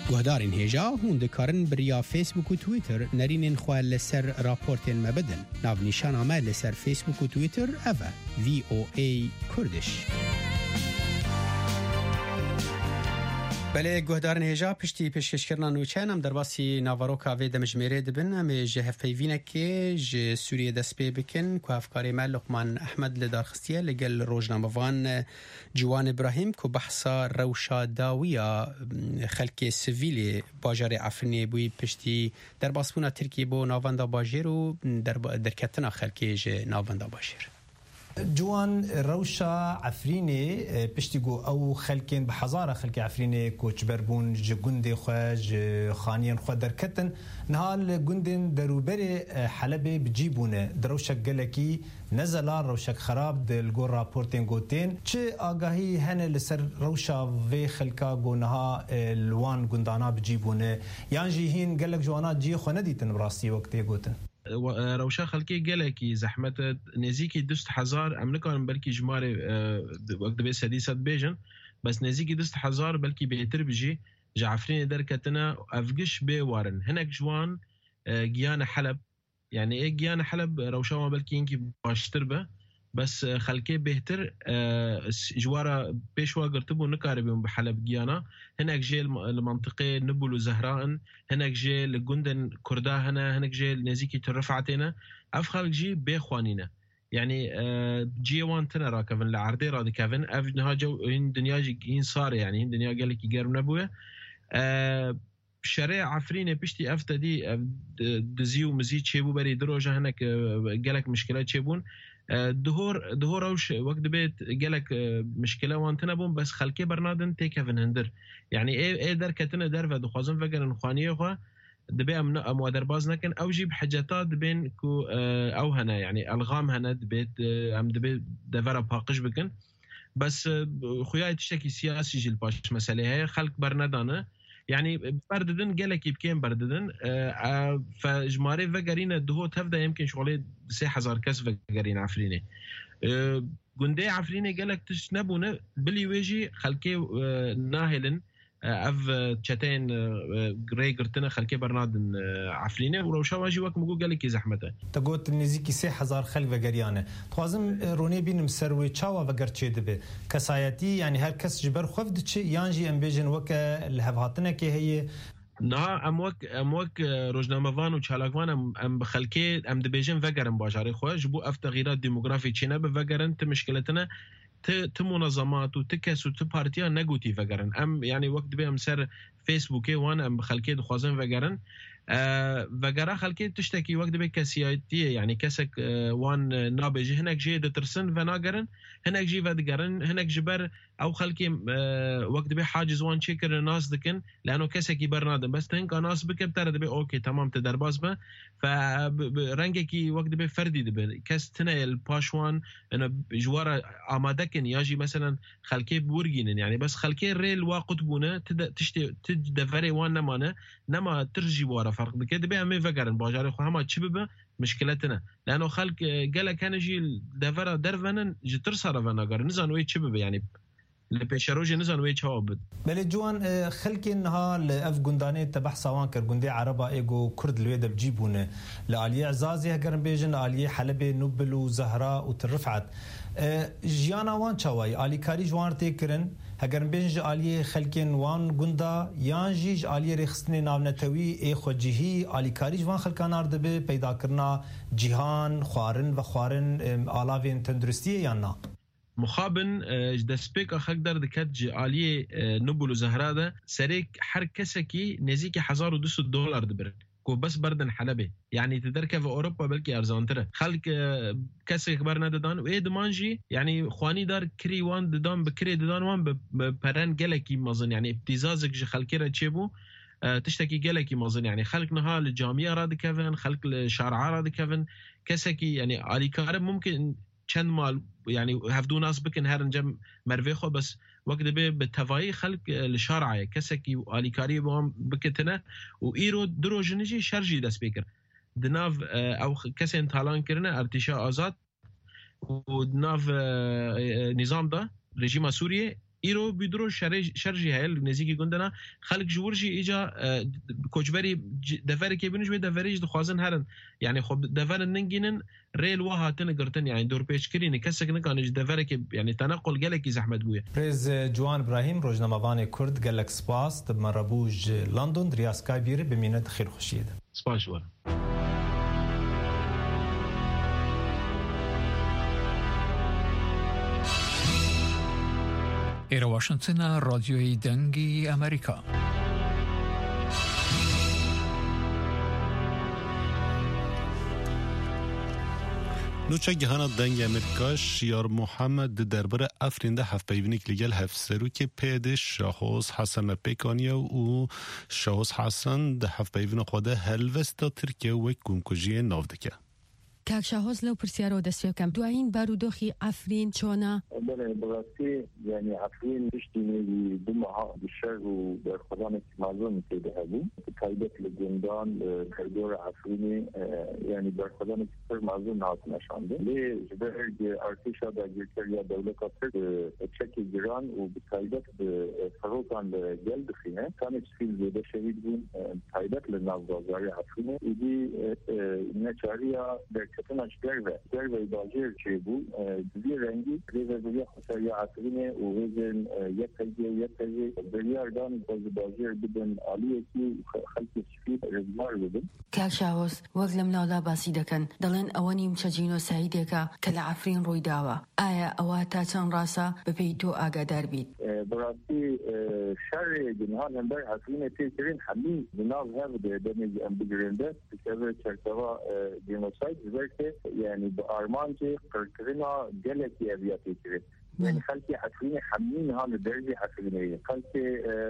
گهدارین هجا هون دکارن بریا فیسبوک و تویتر نرینین خواه لسر راپورتین مبدن. ناو نیشان آمد لسر فیسبوک و تویتر اوه VOA کردش. بله گهدارن هجا پشتی پیشکشکرنا نوچن هم در باسی ناواروکا وی دمجمیره دبن هم جهف پیوینه که جه سوریه دست پی بکن که افکاری من لقمان احمد لدارخستیه لگل روزنامه‌وان جوان ابراهیم که بحثا روشا داویا خلک سویل باجار عفرینی بوی پشتی در باسپونا ترکیه بو ناواندا باجر و در کتنا خلکی جه ناواندا باجر. جوان روشا عفرینی پشتیگو او خلکین به هزار خلک عفرینی کوچبر بون جگوند خواج خانیان خود در کتن نهال گوندن دروبر حلب بجیبونه دروشک گلکی نزلا روشک خراب دلگو راپورتین گوتین چه آگاهی هنه لسر روشا و خلکا گونها الوان گوندانا بجیبونه یان جیهین گلک جوانا جی خو ندیتن براستی وقتی گوتن روشا خلکی گلکی زحمت نزیکی 200,000 امریکان بلکی جماره وقت به 300 بیجن بس نزیکی 200,000 بلکی بهتر بجی جعفرین در کتنا افگش به وارن هنک جوان گیان حلب يعني ايه جيانا حلب روشا ما بلكي ينكي باشتر به بس خلكي بهتر جوارا بيشوا قرتبو نكاربهم بحلب جيانا هناك جي المنطقة نبل وزهراء هناك جي لجندن كردا هناك جي نزيكي ترفعتنا اف خلق جي بيخوانينا يعني جي وان تنا راكفن لعردي رادي كافن اف نهاجو هن دنيا جي صار يعني هن دنيا قالك يقرب نبوه شرع عفرينه بشتي افتدي دزيو مزيد شيبو بري دروجه هناك قالك مشكلات شيبون دهور اوش وقت بيت قالك مشكله وانتنا بون بس خلكي برنادن تيكفن هندر يعني ايه در كتنا در و دخوازن فكر خانيه خو دبي ام درباز نكن او جيب حاجات بين كو او هنا يعني الغام هنا دبيت ام دبي دفر باقش بكن بس خويا تشتكي سياسي جيل باش مساله هي خلق برندانه يعني برددن قالك يبكين برددن فجماري فقرين دهو تفدا يمكن شغلي 3000 كاس فقرين عفريني قندي عفريني قالك تشنبونه بلي ويجي خلكي ناهلن اف تشاتين غري قرتنا خلكي برنادن عفريني وروشا واجي وك مقول قالك زحمته تقول نزيكي 3000 خلف فقريانه توازم روني بين مسروي تشاوا فقرتشي دبه كسايتي يعني هر كس جبر خفد تشي يانجي امبيجن وك الهفاتنا كي هي نه اموک روزنامه‌وان و چالاکوان ام بخلکی ام دبیجن وگرن باجاری خواه جبو اف تغییرات دموگرافی چینه به وگرن ته مشکلتنا ته منظمات و ته کس و ته پارتیا نگوتی وگرن ام يعني وقت به ام سر فیسبوکی وان ام بخلکی دخوازن وگرن وگرا خلکی تشتکی وقت به کسیاتیه يعني کسک وان نابجه هناك جي دترسن و ناگرن هناك جي ودگرن هناك جبر او خلکی وقت به حاجز وان چیکر ناس دکن لانه کسکی برنادن بس تنک ناس بکب تر دبی اوکی تمام تدرباز به فرنگکی وقت به فردی دبی کس تنه الباشوان انا جوار آمادکن یاجی مثلا خلکی بورگینن يعني بس خلکی ریل واقت بونه تشتی تدفری وان نمانه نما ترجی وارا فرق بكده دبي امي فقرن باجاري خو هما تشبب مشكلتنا لانه خلق قال كان جي دفر درفن جتر صرفنا قر نزان وي تشبب يعني لبيشروج نزان وي جواب بل جوان خلق انها لاف غنداني تبع سوان كر غندي عربا ايغو كرد الويد بجيبونه لالي عزازي هكرن بيجن الي حلب نوبل وزهراء وترفعت جيانا وان چاوي الي كاري جوان تكرن هگرن بینج آلی خلکن وان گندا یان جیج آلی رخصتنی ناونتوی ای خوجهی آلی کاری جوان خلکان آرده به پیدا کرنا جهان خوارن و خوارن آلاوین تندرستی یا نه مخابن دسپیک خلق در دکت ج آلی نوبل و زهرا ده سریک هر کسکی نزدیک $1200 دبرن کو بس بردن حلبه يعني تدركه في اوروبا بلكي ارزانتره خلق كسر كبار ندان و ادمانجي يعني خواني دار كري وان ددان بكري ددان وان ببرن جلكي مازن يعني ابتزازك ج خلقيره تشيبو تشتكي جلكي مازن يعني خلق نها الجامعه راد كيفن خلق الشارع راد كيفن كسكي يعني علي كارب ممكن چند مال يعني هفدو ناس بكن هرن جم مرويخو بس وقت به بالتفاي خلق الشارع كسكي واليكاري بهم بكتنا وايرو دروجنجي شرجي داس بيكر دناف او كسن تالان كرنا ارتشاء آزاد ودناف نظام ده رژیم سوریه ایرو بدرو شرجی هل نزیکی گندنا خلق جورجی ایجا کوچبری دفر که بینش به دفریج دخوازن هرن یعنی خب دفر ننگینن ریل وها تنقرتن يعني دور بيشكرين كسك نكانج دفرك يعني تنقل قالك زحمت بويا بريز جوان ابراهيم روزنامه‌وان كرد قالك سپاس مربوج لندن رياس كابير بمينه خير خوشيد سپاس ور إلى واشنطن راديو دنگی أمريكا. نوچه گهانا دنگ امریکا شیار محمد درباره افرینده هفت پیونیک لگل هفت سرو که پیده شاهوز حسن پیکانیا و شاهوز حسن ده هفت پیون خوده هلوستا ترکیه و گمکجی نافدکه کاک شاهوز لو پرسیارو دستیو کم دوائین بارودوخی افرین چونا بله براستی یعنی افرین بشتینی دو ماه بشر و در خدان معلوم میده هبو تایبت لگندان کردور افرینی یعنی در خدان کفر معلوم نهات نشانده لی جبرگ ارتشا در گرکر یا دولت افر چک گران و تایبت فروکان جلد خینه کانش فیل زیده شهید بون تایبت لنافزازاری افرینه ایدی نچاریا در کتناش دربه باجر چه بو دوی رنگی ریزه خساری عصرینه و وزن یک تجی بریاردان باجر بدن عالیه کی خلق سفید رزمار بدن کاک شاهوز وقلم ناولا باسی دکن دلن اوانی مچجینو سعیده که کل عفرین روی داوا آیا اواتا چند راسا بپیتو آگادار بید براستی شر جنهان هنبر عصرینه تیکرین همین جناب هم دمیج امبگرنده بسبب چرتوا جنوساید که یعنی با آرمان که قرقرنا گلکی ابیاتی کرد یعنی خلقی حفرین حمین ها لدرجه حفرینه خلقی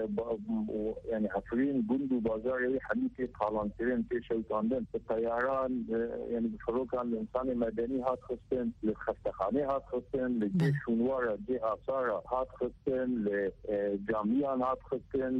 یعنی حفرین گند و بازاری حمین که قالانترین که شوتاندن طیاران یعنی بفروکان انسان مدنی هات خستن لخستخانه هات خستن لجشونوار جه آثار هات خستن لجامیان هات خستن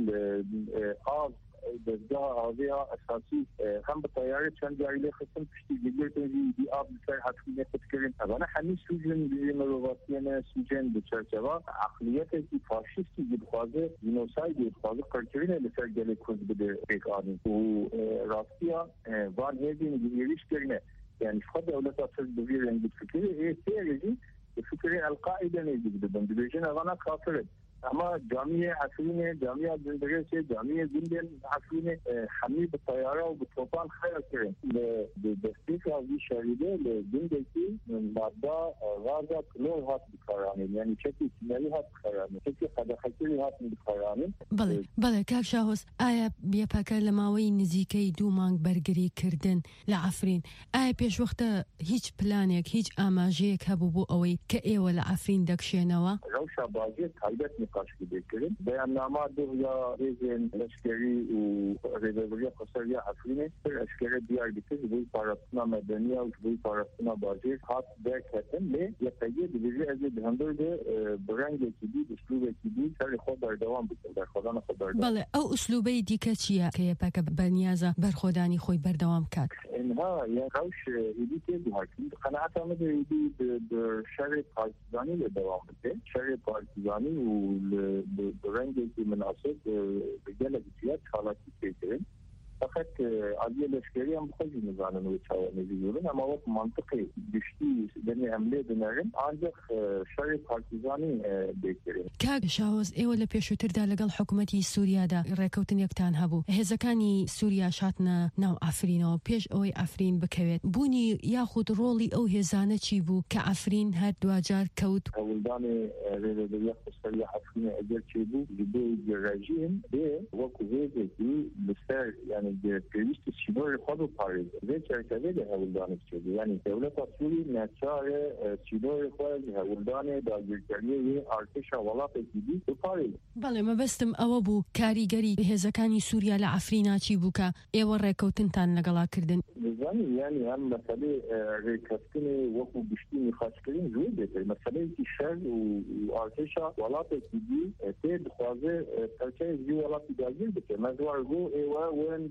لآب دزگاه آویا اساسی هم به طیاره چند جایی خستن پشتی گلگرتن دی آب بسر حتمی خود کرن اوانا همین سوجن بیزی مرواتیان سوجن بچرچوا عقلیت کی فاشیستی گدخوازه جنوساید گدخوازه کرکرین بسر گلی کز بده ایک آدم و راستیا وان هیدین گیریش کرنه یعنی خود دولت اصل بزیر رنگید فکری ای سیرجی فکری القاعده نیدید بدن بیجن اوانا کافره اما جامعه حسینه جامعه زندگی جامعه زندگی حسینه حمی به طیاره و به طوفان خیال کردن به دستی که از شهیده زندگی ماده غازه کلور هات بکارانه یعنی چکی کیمیایی هات بکارانه چکی خداختی هات بکارانه بله کاک شاهوز آیا بیا پاکر لماوی نزیکی دو مانگ برگری کردن لعفرین آیا پیش وقت هیچ پلانیک هیچ آماجیک هبو بو اوی که ایوه لعفرین دکشینوا روشا بازی تایبت نقاش بکنیم بیاننامه دو یا ریزن لشکری و ریزوری خساری افرینه پر اشکره بیار بکش بوی پارستنا مدنی و بوی پارستنا بازی هات در کتن لی یا تیه دیویزی از دهندر ده برنگ کدی اسلوب کدی سر خود در دوام بکن در خودان خود در دوام بله او اسلوبی دیگه چیه که پاک بنیازه برخودانی خوی بردوام کرد اینها یا روش ایدی که بحاکم قناعت آمده ایدی در شر پارتیزانی به دوام بکن شر پارتیزانی و برنگی که مناسب به گل بسیار حالاتی پیکرین فقط عالیه لشکری هم خودی نزانن و چاوانیزی بودن اما وقت منطقی گشتی دنی حمله دنرین آنجا شر پارتیزانی بیکرین کاک شاهوز ایوه لپیشوتر دا لگل حکومتی سوریا دا ریکوتن یکتان هبو هزکانی سوریا شاتنا ناو افرین و پیش اوی افرین بکوید بونی یاخود رولی او هزانه چی بو که افرین هر دواجار کوت اولدان ریزدویه خساری افرین اگر چی بو جدوی رژیم به وکو ویزه کی بسر یعنی پیوست سینور خود پاریز به چرتبه ده هولدان شده یعنی دولت سوری نچار سینور خود هولدان داگیرکاری ارتش ولات کیدی تو پاریز بله ما بستم او بو کاریگری هزکانی سوریا لعفرینا چی بو که ایوه ریکوتن تان لگلا کردن یعنی هم مسئله ریکوتن وکو بشتی میخواست کردن جوی بیتر مسئله که شر و ارتش ولات کیدی تید خوازه ترچه زی ولات داگیر بکر مزوار گو ایوه وین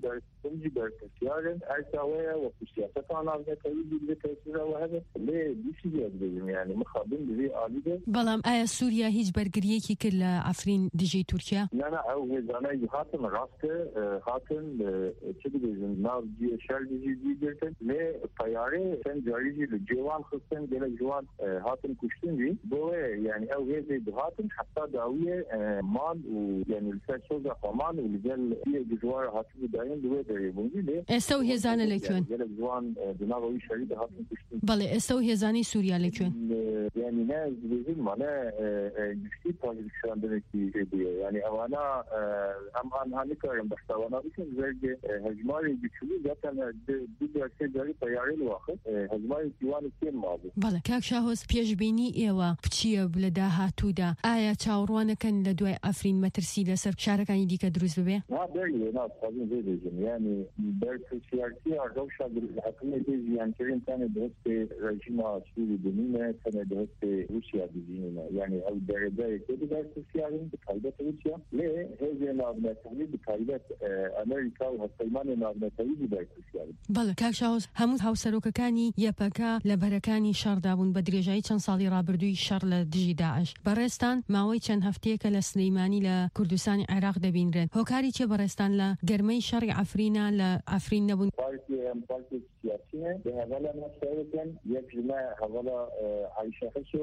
برسنجي بركسيارن أرتاوية وكسياسة عن تأييد بتأثيرها وهذا ليه بيشي يعني مخابين بذي آلية. بلام آية سوريا هيج برقريكي كل عفرين دجي تركيا؟ لا أو هزانا يهاتن راسته هاتن كده ناس جي شر دجي جرتن ليه طيارة كان جاريجي للجوان خصن جل جوان هاتن كشتن جي بوه يعني أو هزي بهاتن حتى داوية مان ويعني الفاشوزة كمان والجل فيه جوار هاتن داين دوه دريبونجي ليه. استو هزانا لكون؟ جل جوان دناغوي شريد هاتن كشتن. بله استو هزاني سوريا لكون؟ يعني ناس بيزين معنا جشتي طاقشان دنكي يعني أوانا أم هنكرم بس أوانا بيكون زرق هجماري بيشوي جاتنا دي جاري طياري الواقع هجماري ديوان كتير ماضي. بله كاك شاهوس بيجبيني إيوا بتشيه بلداها تودا آية تاوروانا كان لدواء أفرين مترسي لسر شاركاني ديك دروز ببه؟ ها بري ناس قاضين زي ديجن يعني برسيارتي أرغوشا بالحكومة ديجي يعني كريم كان درست رجيمة سوري بنينة كان درست روسيا بزيننا يعني أو درجة كده برسيارين بقايدة روسيا ليه هذه نابنا تهديد بقايدة أمريكا وهالطيمان نابنا تهديد برسيارين. بله كاك شاهوس هموت هاوسروكاكاني يبكا لبركاني شار دابون بدريجاي چەند ساڵی ڕابردووی شەڕ لە دژی داعش بەڕێستان ماوەی چەند هەفتەیەکە لە سلەیمانی لە کوردستانی عێراق دەبینرێت هۆکاری چێ بەڕێستان لە گەرمەی شەڕی عەفرینە لە ئەفرین نەبوون پارتی سیاسیه به حوالا نشترکن یک جمعه حوالا عایشه خشو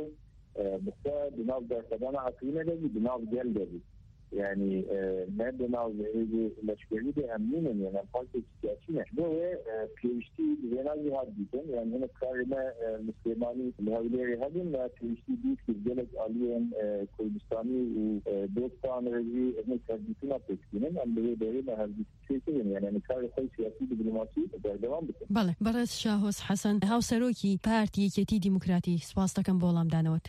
بسا بناو در قدام عفرینه لگی بناو گل لگی يعني ما بناو لشكري بأمنين يعني الفرق السياسي نحبه بيشتي بينال هاد بيتن يعني هنا كارما مسلماني الهوليري هادين لا بيشتي بيت في الجلد عليهم كردستاني ودوستان رجي هنا كردستان بيتكينن أم بيدرين هالبيتكينن يعني أنا كار خوي سياسي دبلوماسي بردوام بيتن. بله برس شاهوس حسن هاو سروكي بارتي كتي ديمقراطي سپاسدەکەم بۆڵام دانەوەت.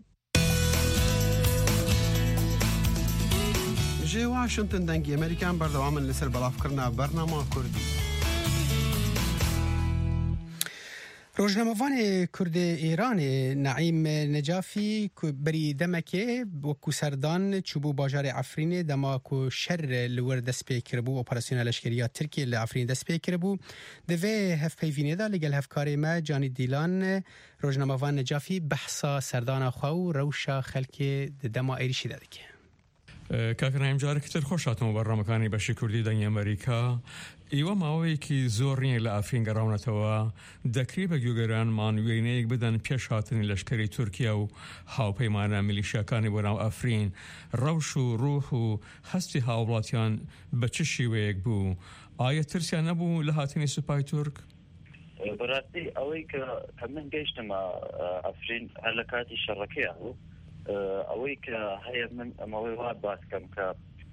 جي واشنطن دنگی امریکان بردوامن لسر بلافکرنا برنامه کردی. روزنامه‌وان کرد ایران نعیم نجافی بری دمکه وکو سردان چوبو باجار عفرین دماکو شر لور دست پیکربو اپراسیون لشکریه ترکیه لعفرین دست پیکربو دوی هف پیوینه دا لگل هفکاری ما جانی دیلان روزنامه‌وان نجافی بحثا سردان خو روشا خلک دما ایریشی داده که کاکەنایم جارێکی تر خۆشاتمەوە بەڕامەکانی بەشی کوردی دەنگی ئەمریکا ئێوە ماوەیەکی زۆر نییە لە ئافرین گەڕاونەتەوە دەکری بە گوێگەرانمان وێنەیەک بدەن پێش هاتنی لەشکری تورکیا و هاوپەیمانە میلیشیاکانی بۆ ناو ئەفرین ڕەوش و ڕوح و هەستی هاوڵاتیان بە چ شێوەیەک بوو ئایا ترسیان نەبوو لە هاتنی سوپای تورک؟ بەڕاستی ئەوەی کە من گەیشتمە ئەفرین هەر لە کاتی شەڕەکەیە بوو ئەوەی کە هەیە من ئەمەوەی وا باسکەم کە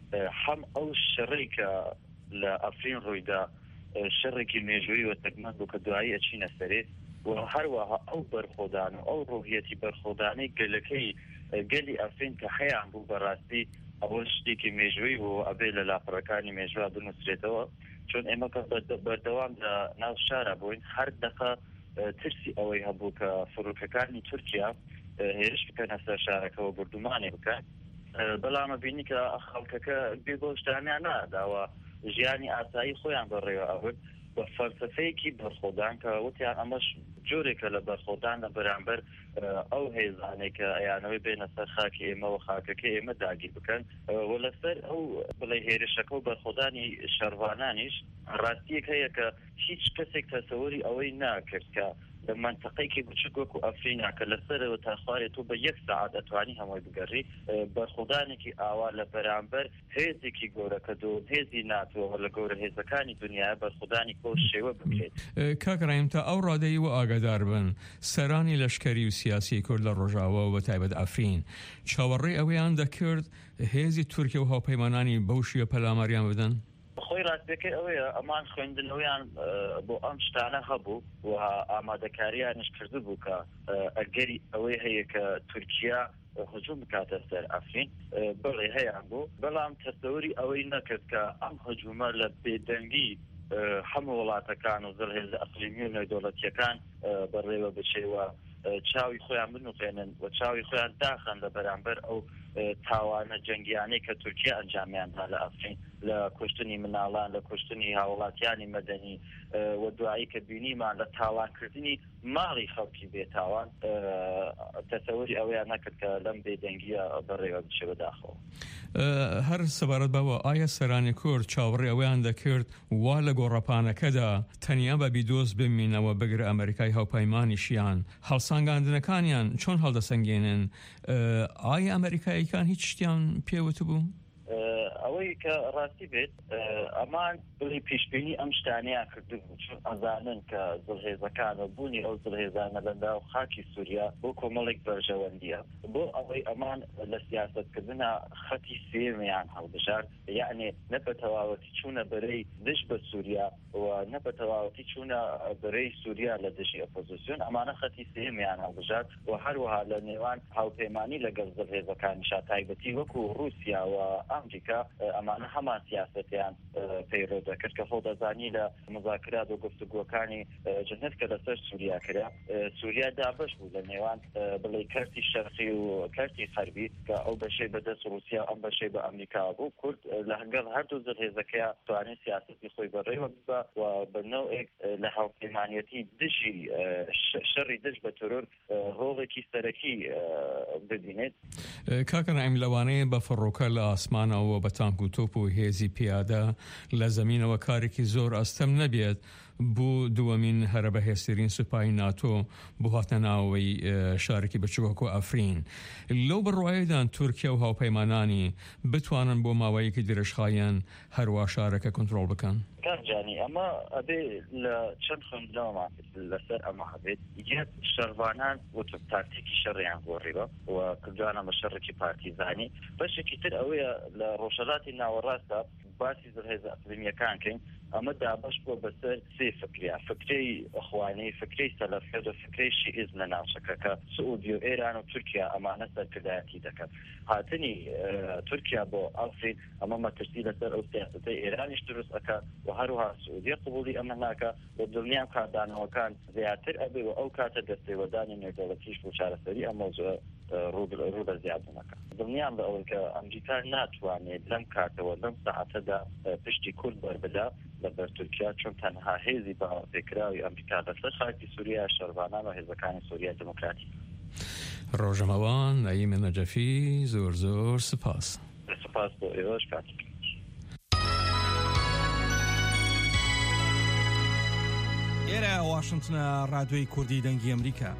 هەم ئەو شەڕی کە لە ئەفرین ڕوویدا شەڕێکی مێژووی و تەگمەند بوو کە دوایی ئەچینە سەرێ و هەروەها ئەو بەرخۆدان و ئەو ڕۆحیەتی بەرخۆدانەی گەلەکەی گەلی ئەفرین کە هەیان بوو بەڕاستی ئەوە شتێکی مێژووی بوو ئەبێ لە لاپەڕەکانی مێژووا بنووسرێتەوە چون ئێمە کە بەردەوام لە ناو شارە بووین هەر دەقە ترسی ئەوەی هەبوو کە فڕۆکەکانی تورکیا هێرش بکەنە سەر شارەکەەوە بردومانێ بکەن بەڵامە بینی کە خەڵکەکە بێ بۆ شتانیان ناداوە ژیانی ئاسایی خۆیان بەڕێوە ئەوت بە فەلسەفەیەکی بەرخۆدان کە وتیان ئەمەش جۆرێکە لە بەرخۆدان لە بەرامبەر ئەو هێزانێک کە ئەیانەوەی بێنە سەر خاکی ئێمە و خاکەکە ئێمە داگیر بکەن و لەسەر ئەو بڵێ هێرشەکە و بەرخۆدانی شەڕوانانیش ڕاستیەک هەیە کە هیچ کەسێک تەسەووری ئەوەی ناکرد کە لە منتەقەیەکی بچووک وەکو ئەفرینا کە لەسەرەوە تا خوارێت و بە 1 سەعات ئەتوانی هەمووی بگەڕی بەرخۆدانێکی ئاوا لە بەرامبەر هێزێکی گەورەکە دۆ هێزی ناتوەوە لە گەورە هێزەکانی دنیا بەرخۆدانی کۆ شێوە بکرێت. کاکەڕایم تا ئەو ڕادەی و ئاگادار بن سەرانی لەشکری و سیاسی کورد لە ڕۆژاوە و بەتایبەت ئەفرین چاوەڕێی ئەوەیان دەکرد هێزی تورکیا و هاوپەیمانانی بەو شێوە پەلاماریان بدەن؟ خۆی ڕاستەکەی ئەوەیە ئەمان خوێندنەوەیان بۆ ئەم شتانە هەبوو و ئامادەکاریانش کرده بوو کە ئەگەری ئەوەی هەیە کە تورکیا هجوم بکاتە سەر ئەفرین بەڵێ هەیەیان بوو بەڵام تەسەووری ئەوەی نەکرد کە ئەم هجومە لە بێدەنگی هەموو وڵاتەکان و زەرهێز ئەقلیمی و نێودەوڵەتیەکان بەڕێوە بچێوە چاوی خۆیان بنووقێنن و چاوی خۆیان داخەن لە بەرامبەر ئەو تاوانە جەنگیانەی کە تورکیا ئەنجامیان دا لە ئەفرین لە کوشتنی مناڵان لە کوشتنی هاوڵاتیانی مەدەنی و دوایی کە بینیمان لە تاوانکردنی ماڵی خەڵکی بێتاوان تەسەوری ئەویان نەکرد کە لەم بێدەنگیە بەڕێوە بچێ بەداخەوە. هەر سەبارەت بەوە ئایا سەرانی کورد چاوەڕێ ئەویان دەکرد وا لە گۆڕەپانەکەدا تەنیا بە بیدۆز بمینەوە بگرە ئەمریکای هاوپەیمانیشیان هەڵسانگاندنەکانیان چۆن هەڵدەسەنگێنن؟ ئایا ئەمریکاییەکان هیچ شتیان پێوت بوو؟ ئەوەی کە ڕاستی بێت ئەمان بڵی پێشبینی ئەم شتانیان کردبوو چون ئەزانن کە زڵهێزەکانە بوونی ئەو زڵهێزانە لەندا و خاکی سووریا بۆ کۆمەڵێک بەرژەوەندیە بۆ ئەوەی ئەمان لە سیاسەتکردنە خەتی سێمیان هەڵبژار یعنی نە بە تەواوەتی چوونە بەرەی دژ بە سووریا و نە بە تەواوەتی چوونە بەرەی سووریا لە دژی ئۆپۆزیسیۆن ئەمانە خەتی سێمیان هەڵبژار و هەروەها لە نێوان هاوپەیمانی لەگەڵ زڵهێزەکانیشا تایبەتی وەکو رووسیا و ئەمریکا ئەمانە هەمان سیاسەتیان پەیڕۆ دەکرد کە خۆ دەزانی لە مذاکرات و گفتوگۆکانی جنت کە لەسەر سووریا کرا سووریا دابش بوو لە نێوان بڵێ کەرتی شەرقی و کەرتی غەربی کە ئەو بەشەی بەدەست رووسیا ئەم بەشەی بە ئەمریکا بوو کورد لە هەنگەڵ هەردوو زڵهێزەکەیە توانێت سیاسەتی خۆی بەڕێوە ببە و بەنەوەیەک لە هاوپەیمانیەتی دژی شەڕی دژ بە تۆرۆر ڕۆڵێکی سەرەکی ببینێت. کاکە نائیم لەوانەیە بە فڕۆکە لە ئاسمانەوە بە تانک و تۆپ و هێزی پیادە لە زەمینەوە کارێکی زۆر ئەستەم نەبێت بۆ دووەمین هەرە بەهێزترین سوپای ناتۆ بۆ هاتنە ناوەوەی شارێکی بچووکە و ئەفرین. لەو بڕواایەدان تورکیا و هاوپەیمانانی بتوانن بۆ ماوەیەکی درێژخایەن هەروە شارەکە کۆنتڕۆڵ بکەن. کارجانی ئەمە ئەبێ لە چەند خوێندنەوەمان لەسەر ئەمە هەبێت یەک شەروانان وتم تاکتیکی شەڕیان گۆڕیوە و کردوانە بە شەڕێکی پارتیزانی بەشێکی تر ئەوەیە لە ڕۆژهەڵاتی ناوەڕاستە باسی زڵهێزە ئەقلیمیەکانکەین ئەمە دابش بۆ بەسەر سێ فکریا فکرەی ئەخوانی فکرەی سەلەفیەت و فکرەی شیعیزم لە ناوچەکە کە سعودی و ئێران و تورکیا ئەمانە سەرکردایەتی دەکەن. هاتنی تورکیا بۆ ئەفرین ئەمە مەترسی لەسەر ئەو سیاسەتەی ئێرانیش دروست ئەکە و هەروها سعودی قبولی ئەمە ناکە و دڵنیام کاردانەوەکان زیاتر ئەبێ و ئەو کاتە دەستێوەدانی نێودەوڵەتیش بۆ چارەسەری ئەم مۆزوعە ڕوو بە زیادبوونەکە. دڵنیام بە ئەوەی کە ئەمریکا ناتوانێت لەم کاتەوە لەم سەعاتەدا پشتی کورد بەربدا لەبەر تورکیا چون تەنها هێزی باوەڕپێکراوی ئەمریکا لەسەر خاکی سووریا شەروانان و هێزەکانی سووریا دموکراتی. ڕۆژەمەوان نەیمە نەجەفی زۆر زۆر سپاس. سپاس بۆ ئێوەش کاتێک. ئێرە واشنتنە ڕادیۆی کوردی دەنگی ئەمریکا.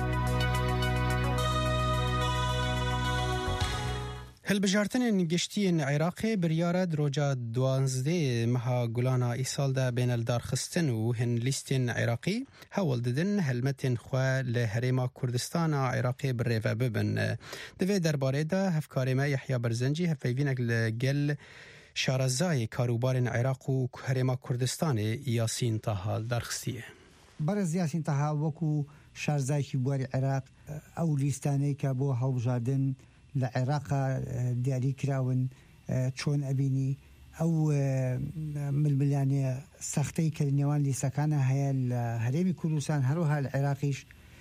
هەلبژارتنên گشتiyên Iraqê biryara roja 12 meha gulana îsal de bêneldarxistin û hin lîstên Iraqî hewl didin helmetên xwe li Herêma Kurdistana Iraqê bi rêve bibin. Di vê derbarê de hevkarê me Yehya Berzencî hevpeyvînek li gel şarezayê karûbarên Iraq û Herêma Kurdistanê Yasîn Taha derxistiye. Berez Yasîn Taha wekû şarzayekî buarî Iraq ew lîstaneyê ke bo hewlbijardin لە عێراقا دیاری کراون چۆن ئەبینی ئەو ململانێ سەختەی کە نێوان لیسەکانە هەیە لە هەرێمی کوردستان هەروەها لە عێراقیش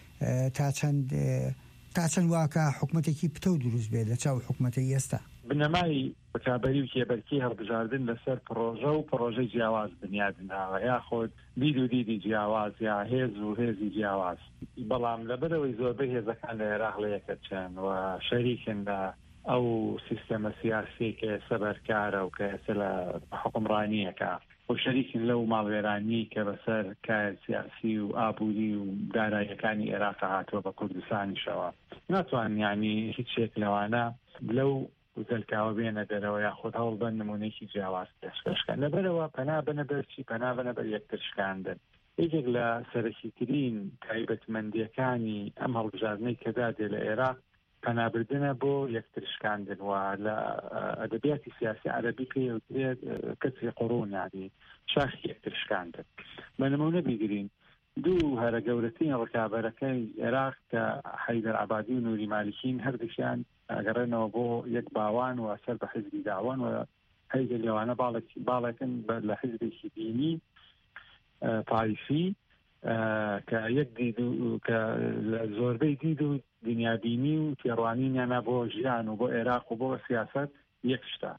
تا چەند واکە حکومەتێکی پتە و دروست بێت لە چاو حکومەتەی ئێستا. بنەمای بەکابەری و کێبەرکی هەڵبژاردن لەسەر پرۆژە و پرۆژەی جیاواز بنیادناوە یاخۆت دید و دیدی جیاواز یا هێز و هێزی جیاواز. بەڵام لەبەرەوەی زۆربەی هێزەکان لە عێراق لە یەکە چەند و شەریکن لە ئەو سیستەمە سیاسی کە سەبەرکارە و کە لە حکومڕانیەکە و شەریکن لەو ماڵوێرانی کە بەسەر کار سیاسی و ئابووری و داراییەکانی عێراق هاتووە بە کوردستانیشەوە. ناتوان یعنی هیچ شێک لەوانە لەو وزەلکاوە بێنە دەرەوە یاخود هەوڵ بن نمونەیەکی جیاواز پێشکەشکەن. لەبەرەوە پەنا بنە بەرچی پەنا بنە بەر یەکتر شکاندن. یەکێک لە سەرەکیترین تایبەتمەندیەکانی ئەم هەڵبژاردنەی کەدا دێ لە عێراق پەنابردنە بۆ یەکتر شکاندن و لە ئەدەبیاتی سیاسی عەرەبی پێوترێت کەسی قوڕون یعنی شاخی یەکتر شکاندن. بە نمونە بیگرین دوو هەرە گەورەترین ڕکابەرەکەی عێراق کە حەیدەر عەبادی و نووری مالیکین هەردووکیان ئەگەڕێنەوە بۆ یەک باوان و سەر بە حیزبی داوان و هەیدە لێوانە باڵێکن لە حیزبێکی دینی تایفی کە یەک دید و کە زۆربەی دید و دنیابینی و تێڕوانینیانە بۆ ژیان و بۆ عێراق و بۆ سیاست یەک شتە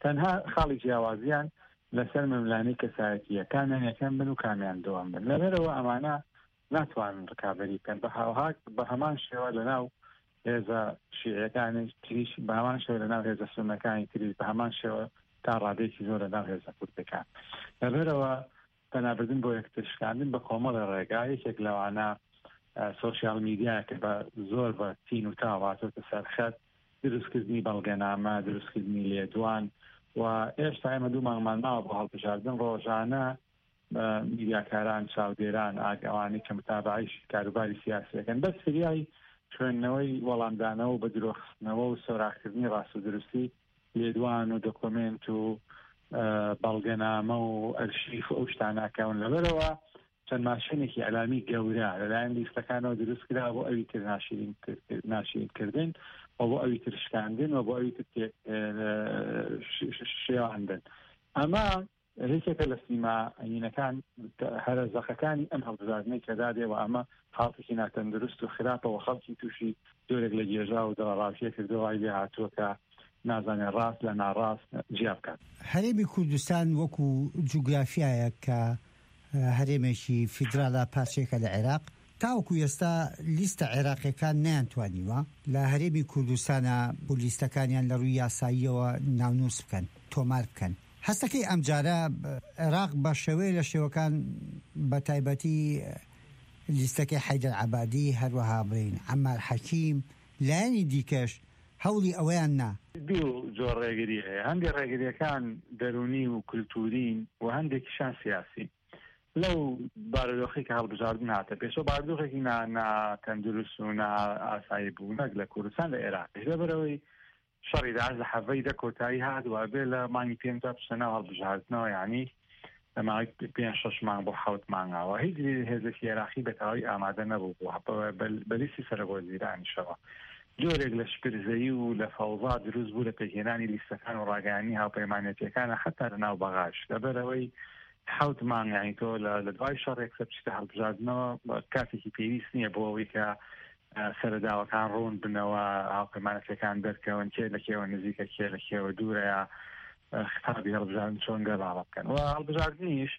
تەنها خاڵی جیاوازیان لەسەر مەملانەی کەسایەتیەکانیان یەکەم بن و کامیان دووەم بن لەبەرەوە ئەمانە ناتوانن ڕکابەری بکەن بە هاوهات بە هەمان شێوە لەناو هێزە شیعەکانی تریش بە هەمان شێوە لەناو هێزە سونەکانی تریش بە هەمان شێوە تا ڕادێکی زۆر لەناو هێزە کوردەکان لەبەرەوە پەنابردن بۆ یەکترشکاندن بە کۆمەڵی ڕێگا یەکێک لەوانە سۆشیال میدیایە کە بە زۆر بە تین و تاواتۆتە سەرخەت دروستکردنی بەڵگەنامە دروستکردنی لێدوان و ئێستا ئێمە دوو مانگمان ماوە بۆ هەڵبژاردن ڕۆژانە میدیاکاران چاودێران ئاگەوانی کە متابعی کاروباری سیاسیەکەن بەس فریای خوێندنەوەی وەڵامدانەوە بە درۆخستنەوە و سۆراکردنی ڕاست و درستی لێدوان و دۆکۆمنت و بەڵگەنامە و ئەرشیف ئەو شتاناکەون لەبەرەوە چەند ماشینێکی ئەلامی گەورە لەلایەن لیستەکانەوە دروستکرا بۆ ئەوی تر ناشرینکردن و بۆ ئەوی تر شکاندن و بۆ ئەوی تر شێواندن ئەمە هیچێکە لە سیما ئەینەکان هەرەزەخەکانی ئەم هەڵبژاردنەی کەدا دێەوە ئەمە خاڵێکی ناتەندروست و خراپەوە خەڵکی تووشی زۆرێک لە گێژا و دڵڕاویە کردەوەی لێ هاتووە کە نازانێ ڕاست لە ناڕاست جیا بکات. هەرێمی کوردستان وەکو جوگرافیایە کە هەرێمێکی فیدراڵە پارچێکە لە عێراق تاوەکو ئێستا لیستە عێراقیەکان نەیانتوانیوە لە هەرێمی کوردستانە بۆ لیستەکانیان لە ڕووی یاساییەوە ناونووس بکەن تۆمار بکەن. هەستەکەی ئەمجارە عێراق بە شێوەیە لە شێوەکان بە تایبەتی لیستەکەی حەیدەر عەبادی هەروەها بڵین عەمار حەکیم لایەنی دیکەش هەوڵی ئەوەیان نا. دوو جۆر ڕێگری هەیە هەندێک ڕێگریەکان دەرونی و کولتورین و هەندێکیشان سیاسی لەو بارودۆخی کە هەڵبژاردن هاتە پێشەوە بارودۆخێکی ناتەندروست و ئاسایی بوو نەک لە کوردستان لە عێراقیش لەبەرەوەی شەڕی داعش لە حەڤەی دە کۆتایی هاتووە بێ لە مانگی پێنج تا پشتەناو هەڵبژاردنەوە یعنی لە ماوەی 5-6 مانگ بۆ 7 مانگەوە هیچ هێزێکی عێراقی بەتەواوی ئامادە نەبوو بە لیستی سەرۆکوەزیرانیشەوە جۆرێک لە شپرزەیی و لە فەوزا دروست بوو لە پێکهێنانی لیستەکان و ڕاگەیاندنی هاوپەیمانەتیەکانە حتا لەناو بەغاش لەبەرەوەی 7 مانگ یعنی تۆ لە دوای شەڕێک بچیتە هەڵبژاردنەوە کاتێکی پێویست نییە بۆ ئەوەی کە سەرەداوەکان ڕوون بنەوە هاوپەیمانەتیەکان دەرکەون کێ لەکێوە نزیکە کێ لەکێوە دوورەیە خطابی هەڵبژاردن چۆن گەڵاڵە بکەن و هەڵبژاردنیش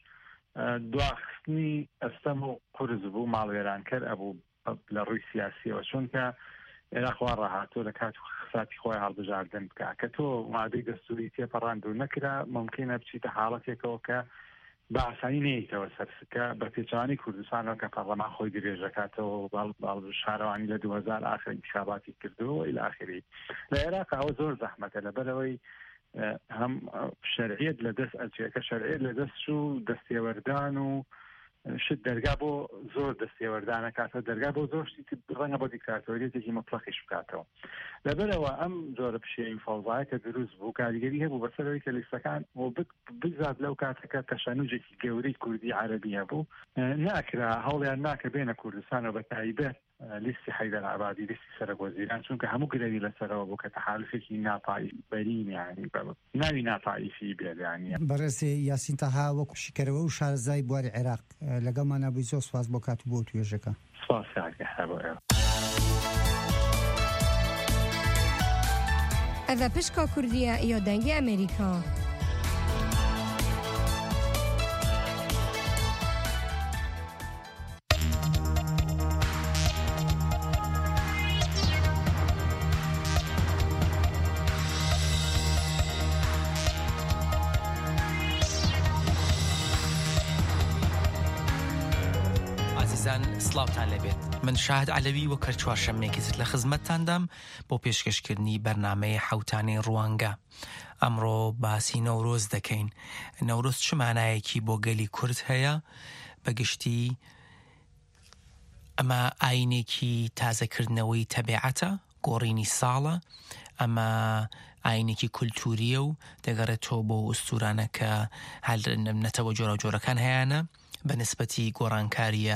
دواخستنی ئەستەم و قورس بوو ماڵوێرانکەر ئەبوو لە ڕووی سیاسیەوە چونکە عێراق وا ڕاهاتوە لە کات خساتی خۆی هەڵبژاردن بکە کە تۆ مادەی دەستوری تێپەڕاندوو نەکرا ممکنە بچیتە حاڵەتێکەوە کە بە ئاسانی نەیتەوە سەرسکە بە پێچوانی کوردستانەوە کە پەرلەمان خۆی درێژەکاتەوە شارەوانی لە 2000 ئاخر انتخاباتی کردووە إلى آخره لە عێراق ئەوە زۆر زەحمەتە لەبەرەوەی هەم شەرعیەت لە دەست ئەچێ کە شەرعیەت لە دەست و دەستێوەردان و شت دەرگا بۆ زۆر دەستێوەردانە کاتە دەرگا بۆ زۆر شتی ڕەنگە بۆ دیکتاتۆریەتێکی مەطلقیش بکاتەوە لەبەرەوە ئەم جۆرە پشێوی فەوزایە کە دروست بوو کاریگەری هەبوو بەسەرەوەی کە لیستەکان بگزات لەو کاتەکە تەشەنوجێکی گەورەی کوردی عەرەبی هەبوو ناکرا هەوڵیان ناکە بێنە کوردستانەوە بە تایبەت لیستی حەیدەر عەبادی لیستی سەرۆکوەزیران چونکە هەموو گرەوی لەسەرەوە بوو کە تەحالوفێکی ناپایی بەرین یعنی ناوی ناپاییفی بێت یعنی بەڕێز یاسین تەها وەکو شیکەرەوە و شارەزای بواری عێراق لەگەڵمان نەبووی زۆر سوپاس بۆ کات و بۆ توێژەکە. سوپاس کاکە. ئەڤە پشکا کوردیە یا دەنگی ئەمریکا. سلااوتان لەبێت من شاهد علەوی وە کە چوارشەممێکی زت لە خزمەتتاندام بۆ پێشکەشکردنی بەرنامەی حەوتانی ڕوانگە ئەمڕۆ باسی نەورۆز دەکەین نەورۆز چ مانایەکی بۆ گەلی کورد هەیە بەگشتی ئەمە ئاینێکی تازەکردنەوەی تەبیعەتە گۆڕینی ساڵە ئەمە ئاینێکی کولتوریە و دەگەڕێتەوە بۆ ئوستورانە کە هەل نەتەوە جۆرە جۆرەکان هەیەە بە نسبەتی گۆڕانکاریە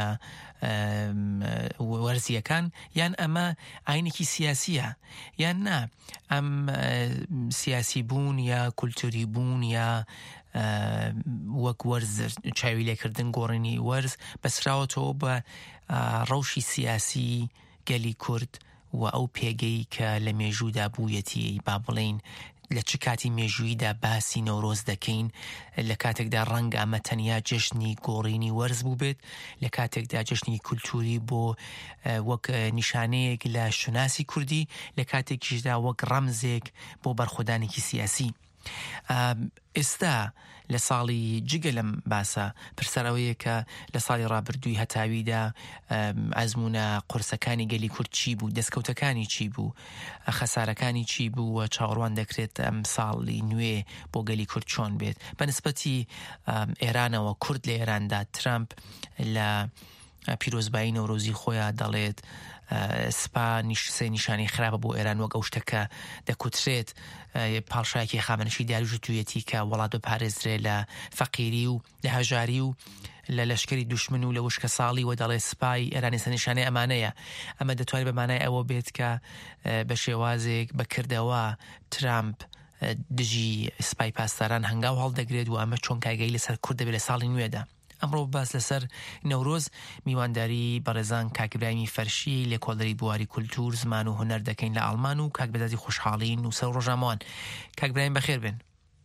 وەرزیەکان یان ئەمە ئاینێکی سیاسیە یان نا ئەم سیاسی بوون یا کولتوری بوون یا وەک وەرز چاوی لێکردن گۆڕینی وەرز بەسراوەتەوە بە ڕەوشی سیاسی گەلی کورد و ئەو پێگەی کە لە مێژوودا بوویەتی با بڵین لە چ کاتی مێژوویدا باسی نەورۆز دەکەین لە کاتێکدا ڕەنگە ئەمە تەنیا جەژنی گۆڕینی وەرز بوو بێت لە کاتێکدا جەژنی کولتوری بۆ وەک نیشانەیەک لە شوناسی کوردی لە کاتێکیشدا وەک ڕەمزێک بۆ بەرخۆدانێکی سیاسی. ئێستا لە ساڵی جگە لەم باسە پرسەرەوەیە کە لە ساڵی ڕابردووی هەتاویدا ئەزمونە قورسەکانی گەلی کورد چی بوو، دەستکەوتەکانی چی بوو، خەسارەکانی چی بوو و چاوەڕوان دەکرێت ئەم ساڵی نوێ بۆ گەلی کورد چۆن بێت. بەنسبەتی ئێرانەوە کورد لە ئێراندا ترامپ لە پیرۆزبایی نەورۆزی خۆیان دەڵێت سپا سێ نیشانی خراپە بۆ ئێران وەک ئەو شتەکە دەکوترێت پاڵشایەکی خامنشی دیاریژوتویەتی کە وڵات بپارێزرێ لە فەقیری و لە هەژاری و لە لەشکری دوشمن و لە وشکە ساڵی و دەڵێ سپای ئێرانی سە نیشانەی ئەمانەیە. ئەمە دەتوانێت بەمانای ئەوە بێت کە بە شێوازێک بەکردەوە ترامپ دژی سپای پاسداران هەنگاو هەڵدەگرێت و ئەمە چۆن کاگەی لەسەر کورد دەبێت لە ساڵی نوێدا. ئەمڕۆ باس لەسەر نەورۆز میوانداری بەڕێزان کاکبراهیمی فەرشی لە کۆڵەری بواری کولتور زمان و هونەر دەکەین لە ئەڵمان و کاک بێزاتی خۆشحاڵی نووسەر و ڕۆژنامەوان. کاکبراهیم بەخێر بێن.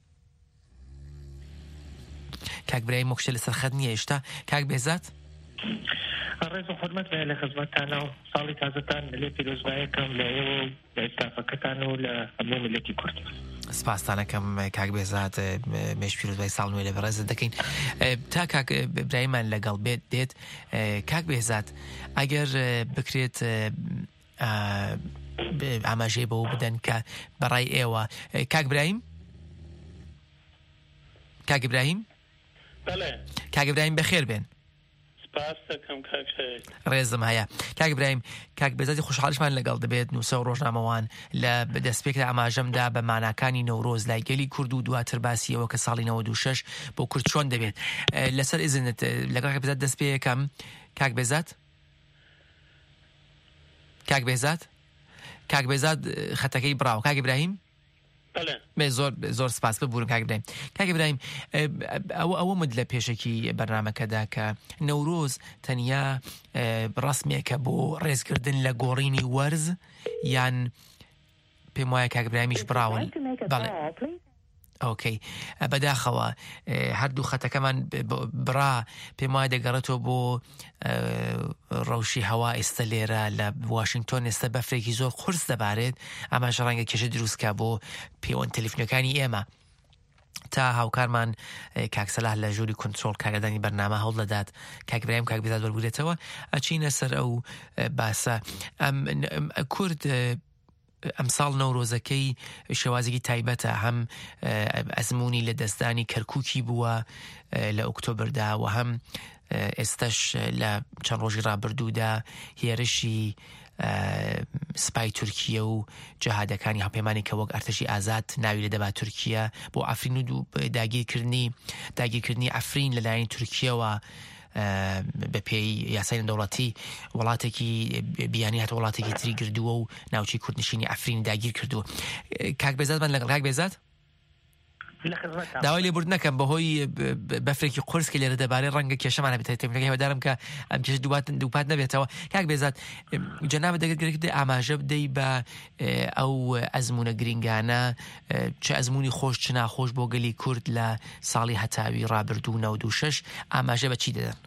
کاکبراهیم مۆکشە لەسەر خەت نییە ئێشتا. کاک بێزات ڕێز و حورمەت لە خزمەتتانە و ساڵی تازەتان لێ پیرۆزبایەکەم لە ئێوە و لە ئێستافەکەتان و لە هەموو ملەتی کورد. سپاسدانەکەم کاک بێزات مێژ پیرۆزبای ساڵ نوێ لە بەڕێزت دەکەین. تا کاک براهیمان لەگەڵ بێت دێت کاک بێزات ئەگەر بکرێت ئاماژەی بەوە بدەن کە بەڕای ئێوە کاک براهیم کاک براهیم بەخێر بێن. ڕێزم هەیە کاک براهیم. کاک بێزاتی خۆشحاڵیشمان لەگەڵ دەبێت نووسە و ڕۆژنامەوان لە دەستپێکدا ئاماژەمدا بە ماناکانی نەورۆز لای گەلی کورد و دواتر باسیەوە کە ساڵی 96 بۆ کورد چۆن دەبێت. لەسەر ئیزنت لەگەڵ کاک بێزات دەست پێ یەکەم. کاک بێزات خەتەکەی بڕاو. کاک براهیم زۆر سپاس ببوورم کاک براهیم. کاک براهیم ئەوە مد لە پێشێکی بەرنامەکەدا کە نەورۆز تەنیا ڕسمێکە بۆ ڕێزکردن لە گۆڕینی وەرز یان پێم وایە کاک براهیمیش بڕاون. بەڵێ ئۆکەی بەداخەوە هەردوو خەتەکەمان بڕا پێم وایە دەگەڕێتەوە بۆ ڕەوشی هەوا ئێستا لێرە لە واشنگتۆن ئێستا بەفرێکی زۆر قورس دەبارێت. ئەماش ڕەنگە کێشە دروستکە بۆ پەیوەند تەلەفۆنەکانی ئێمە تا هاوکارمان کاکسەلاح لە ژووری کنترۆل کارگەردانی بەرنامە هەوڵ دەدات کاک براهیم کاک بێزات وەرگێتەوە. ئەچینە سەر ئەو باسە کورد ئەمساڵ نەورۆزەکەی شێوازێکی تایبەتە هەم ئەزمموی لە دەستدانی کەرکووکی بووە لە ئۆکتۆبردا و هەم ئێستش لە چەند ڕۆژی ڕابردوودا هێرشی سپای تورکیە و جەهادەکانی هەڵپەیمانی کە وەک ئەرتەشی ئازاد ناوی لە دەبا تورکیە بۆ ئەفرین و داگیرکردنی ئەفرین لەلایەنی تورکیەوە بە پێی یاسای نێودەوڵەتی وڵاتێکی بیانی هات وڵاتێکی تری گردووە و ناوچی کوردنشینی ئەفرین داگیر کردووە. کاک بێزاتمان لەگەڵ کاک بێزات داوای لێبورد نەکەم بەهۆی بەفرێکی قورس کە لێرە دەبارەی ڕەنگە کێشەمانە بێت تێمەکە هێوادارم کە ئەم کێش دووپات نەبێتەوە. کاک بێزات جەنابەت دەگەرێت ئاماژە بدەی بە ئەو ئەزمونە گرنگانە چه ئەزمموی خۆش چ ناخۆش بۆ گەلی کورد لە ساڵی هەتاوی ڕابردوو 96 ئاماژە بە چی دەدەن؟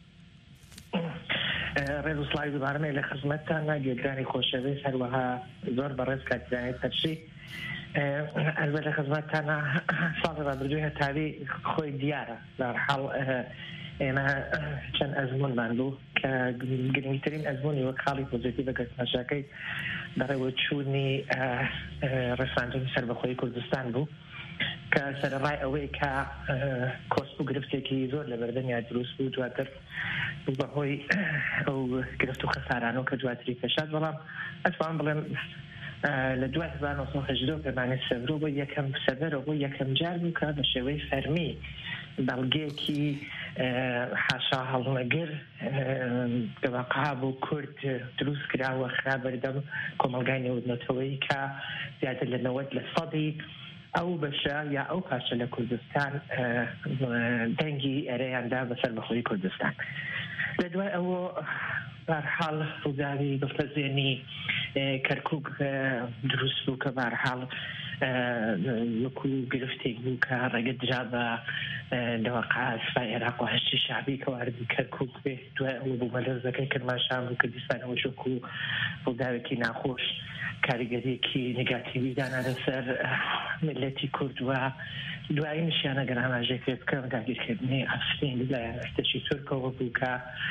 ڕێز و سڵاوی دووبارەمە لە خزمەتتان ناگێدانی خۆشەویست هەروەها زۆر بەڕێز کاتیزانێت فەرشی ئەلبەت لە خزمەتتانە ساڵی ڕابردووی هەتاوی خۆی دیارە لەڕحاڵ ئێمە چەند ئەزمونمان بوو کە گرنگترین ئەزمموی وەک خاڵی پۆزیتیڤ گەشتنەشەکەی بەڕێوە چوونی ڕێساندنی سەربەخۆیی کوردستان بوو کە سەرڕای ئەوەی کە کۆسپ و گرفتێکی زۆر لە بەردەمیا دروست بوو دواتر بەهۆی ئەو گرفت و خەسارانەوە کە دواتری پێشات. بەڵام ئەتوان بڵێم لە دوای 1970 پەیمانی سەڤرۆ بۆ یەکەم سەڤەرە بۆ یەکەم جار بوو کە بە شێوەی فەرمی بەڵگەیەکی حاشا هەڵمەگر دەواقع بۆ کورد دروست کراوە خرا بەردەم کۆمەلگای نێودنەتەوەی کە زیاتر لە 90% ئەو بەشە یا ئەو پاشە لە کوردستان دەنگی ئەرەیاندا بەسەر بەخۆی کوردستان. لە دوای ئەوە بەرحاڵ ڕووداوی بەفرەزێنی کەرکووک دروست بوو کە بەرحاڵ وەکو گرفتێک بوو کە ڕێگە درا بە لەواقع سوپای عێراق و هەشتی شعبی کە واردی کەرکووک بێ دوای ئەوە بوو بەلەرزەکەی کرماشان بوو کردستانەوە وەکو ڕووداوێکی ناخۆش کاریگەریەکی نگاتیوی دانا لەسەر ملەتی کورد و دوایی نیشانە گەر ئاماژەی پێ بکەم داگیرکردنی ئەفرین لایەن ئەستەشی تورکەوە بوو کە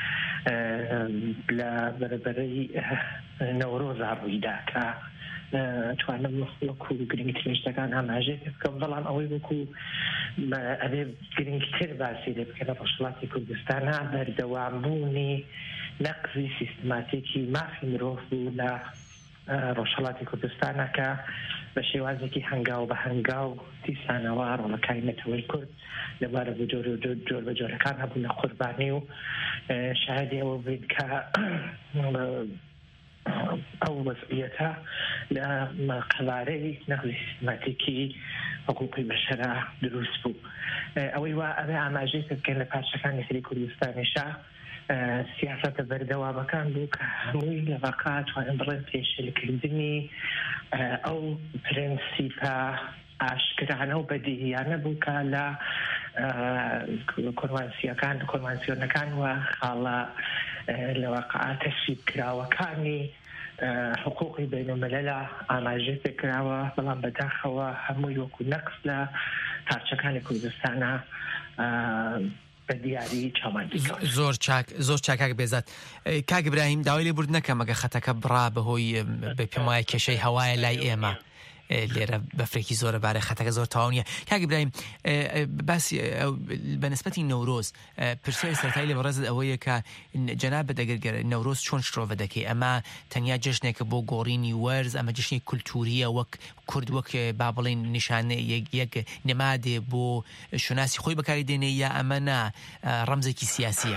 لە بەرەبەرەی نەورۆزا ڕوویدا کە توانم وەکو گرنگترین شتەکان ئاماژەی پێ بکەم بەڵام ئەوەی وەکو ئەبێ گرنگتر باسی لێ بکە لە ڕۆژهەڵاتی کوردستانە بەردەوامبوونی نەقزی سیستماتیکی مافی مرۆڤ بوو لە ڕۆژهەڵاتی کوردستانە کە بە شێوازێکی هەنگاو بە هەنگاو دیسانەوە ڕۆڵەکانی نەتەوەی کورد لەبارە بە جۆر بە جۆرەکان هەبوونە قوربانی و شاهدی ئەوە بین کە ئەو وەزعیەتە لە قەبارەی نەقزی سیستماتیکی حقوقی بەشەرە دروست بوو. ئەوەی وا ئەبێ ئاماژەی پێ بکەن لە پارچەکانی تری کوردستانیشە سیاسەتە بەردەوامەکان بوو کە هەمووی لە ڤاقع توانن بڵێن پێشێلکردنی ئەو پرینسیپە ئاشکرانە و بەدیهیانە بوو کە لە کۆنوانسیۆنەکان و خاڵە لە ڤاقع تەشریب کراوەکانی حقوقی بینالمەلەلە ئاماژەی پێکراوە بەڵام بەداخەوە هەمووی وەکو نەقز لە پارچەکانی کوردستانە بە دیاری چاوماندی زۆر چاک بێزات. کاک ئیبراهیم داوای لێبورد نەکەم ئەگە خەتەکە بڕا بەهۆی بە پێم وایە کێشەی هەوایە لای ئێمە لێرە بەفرێکی زۆرە بارە خەتەکە زۆر تاوانیە. کاک ئیبراهیم باسی بەنسبەتی نەورۆز پرسیاری سەرەتایی لێ بەڕێزت ئەوەیە کە جەنابەت ئەگەر نەورۆز چۆن شتۆڤە دەکەی ئەمە تەنیا جەژنێکە بۆ گۆڕینی وەرز ئەمە جشنی کولتوریە وەک کورد وەک با بڵێن نیشانە یەک نێمادێ بۆ شوناسی خۆی بەکاری دێنێ یا ئەمە نا ڕەمزێکی سیاسیە؟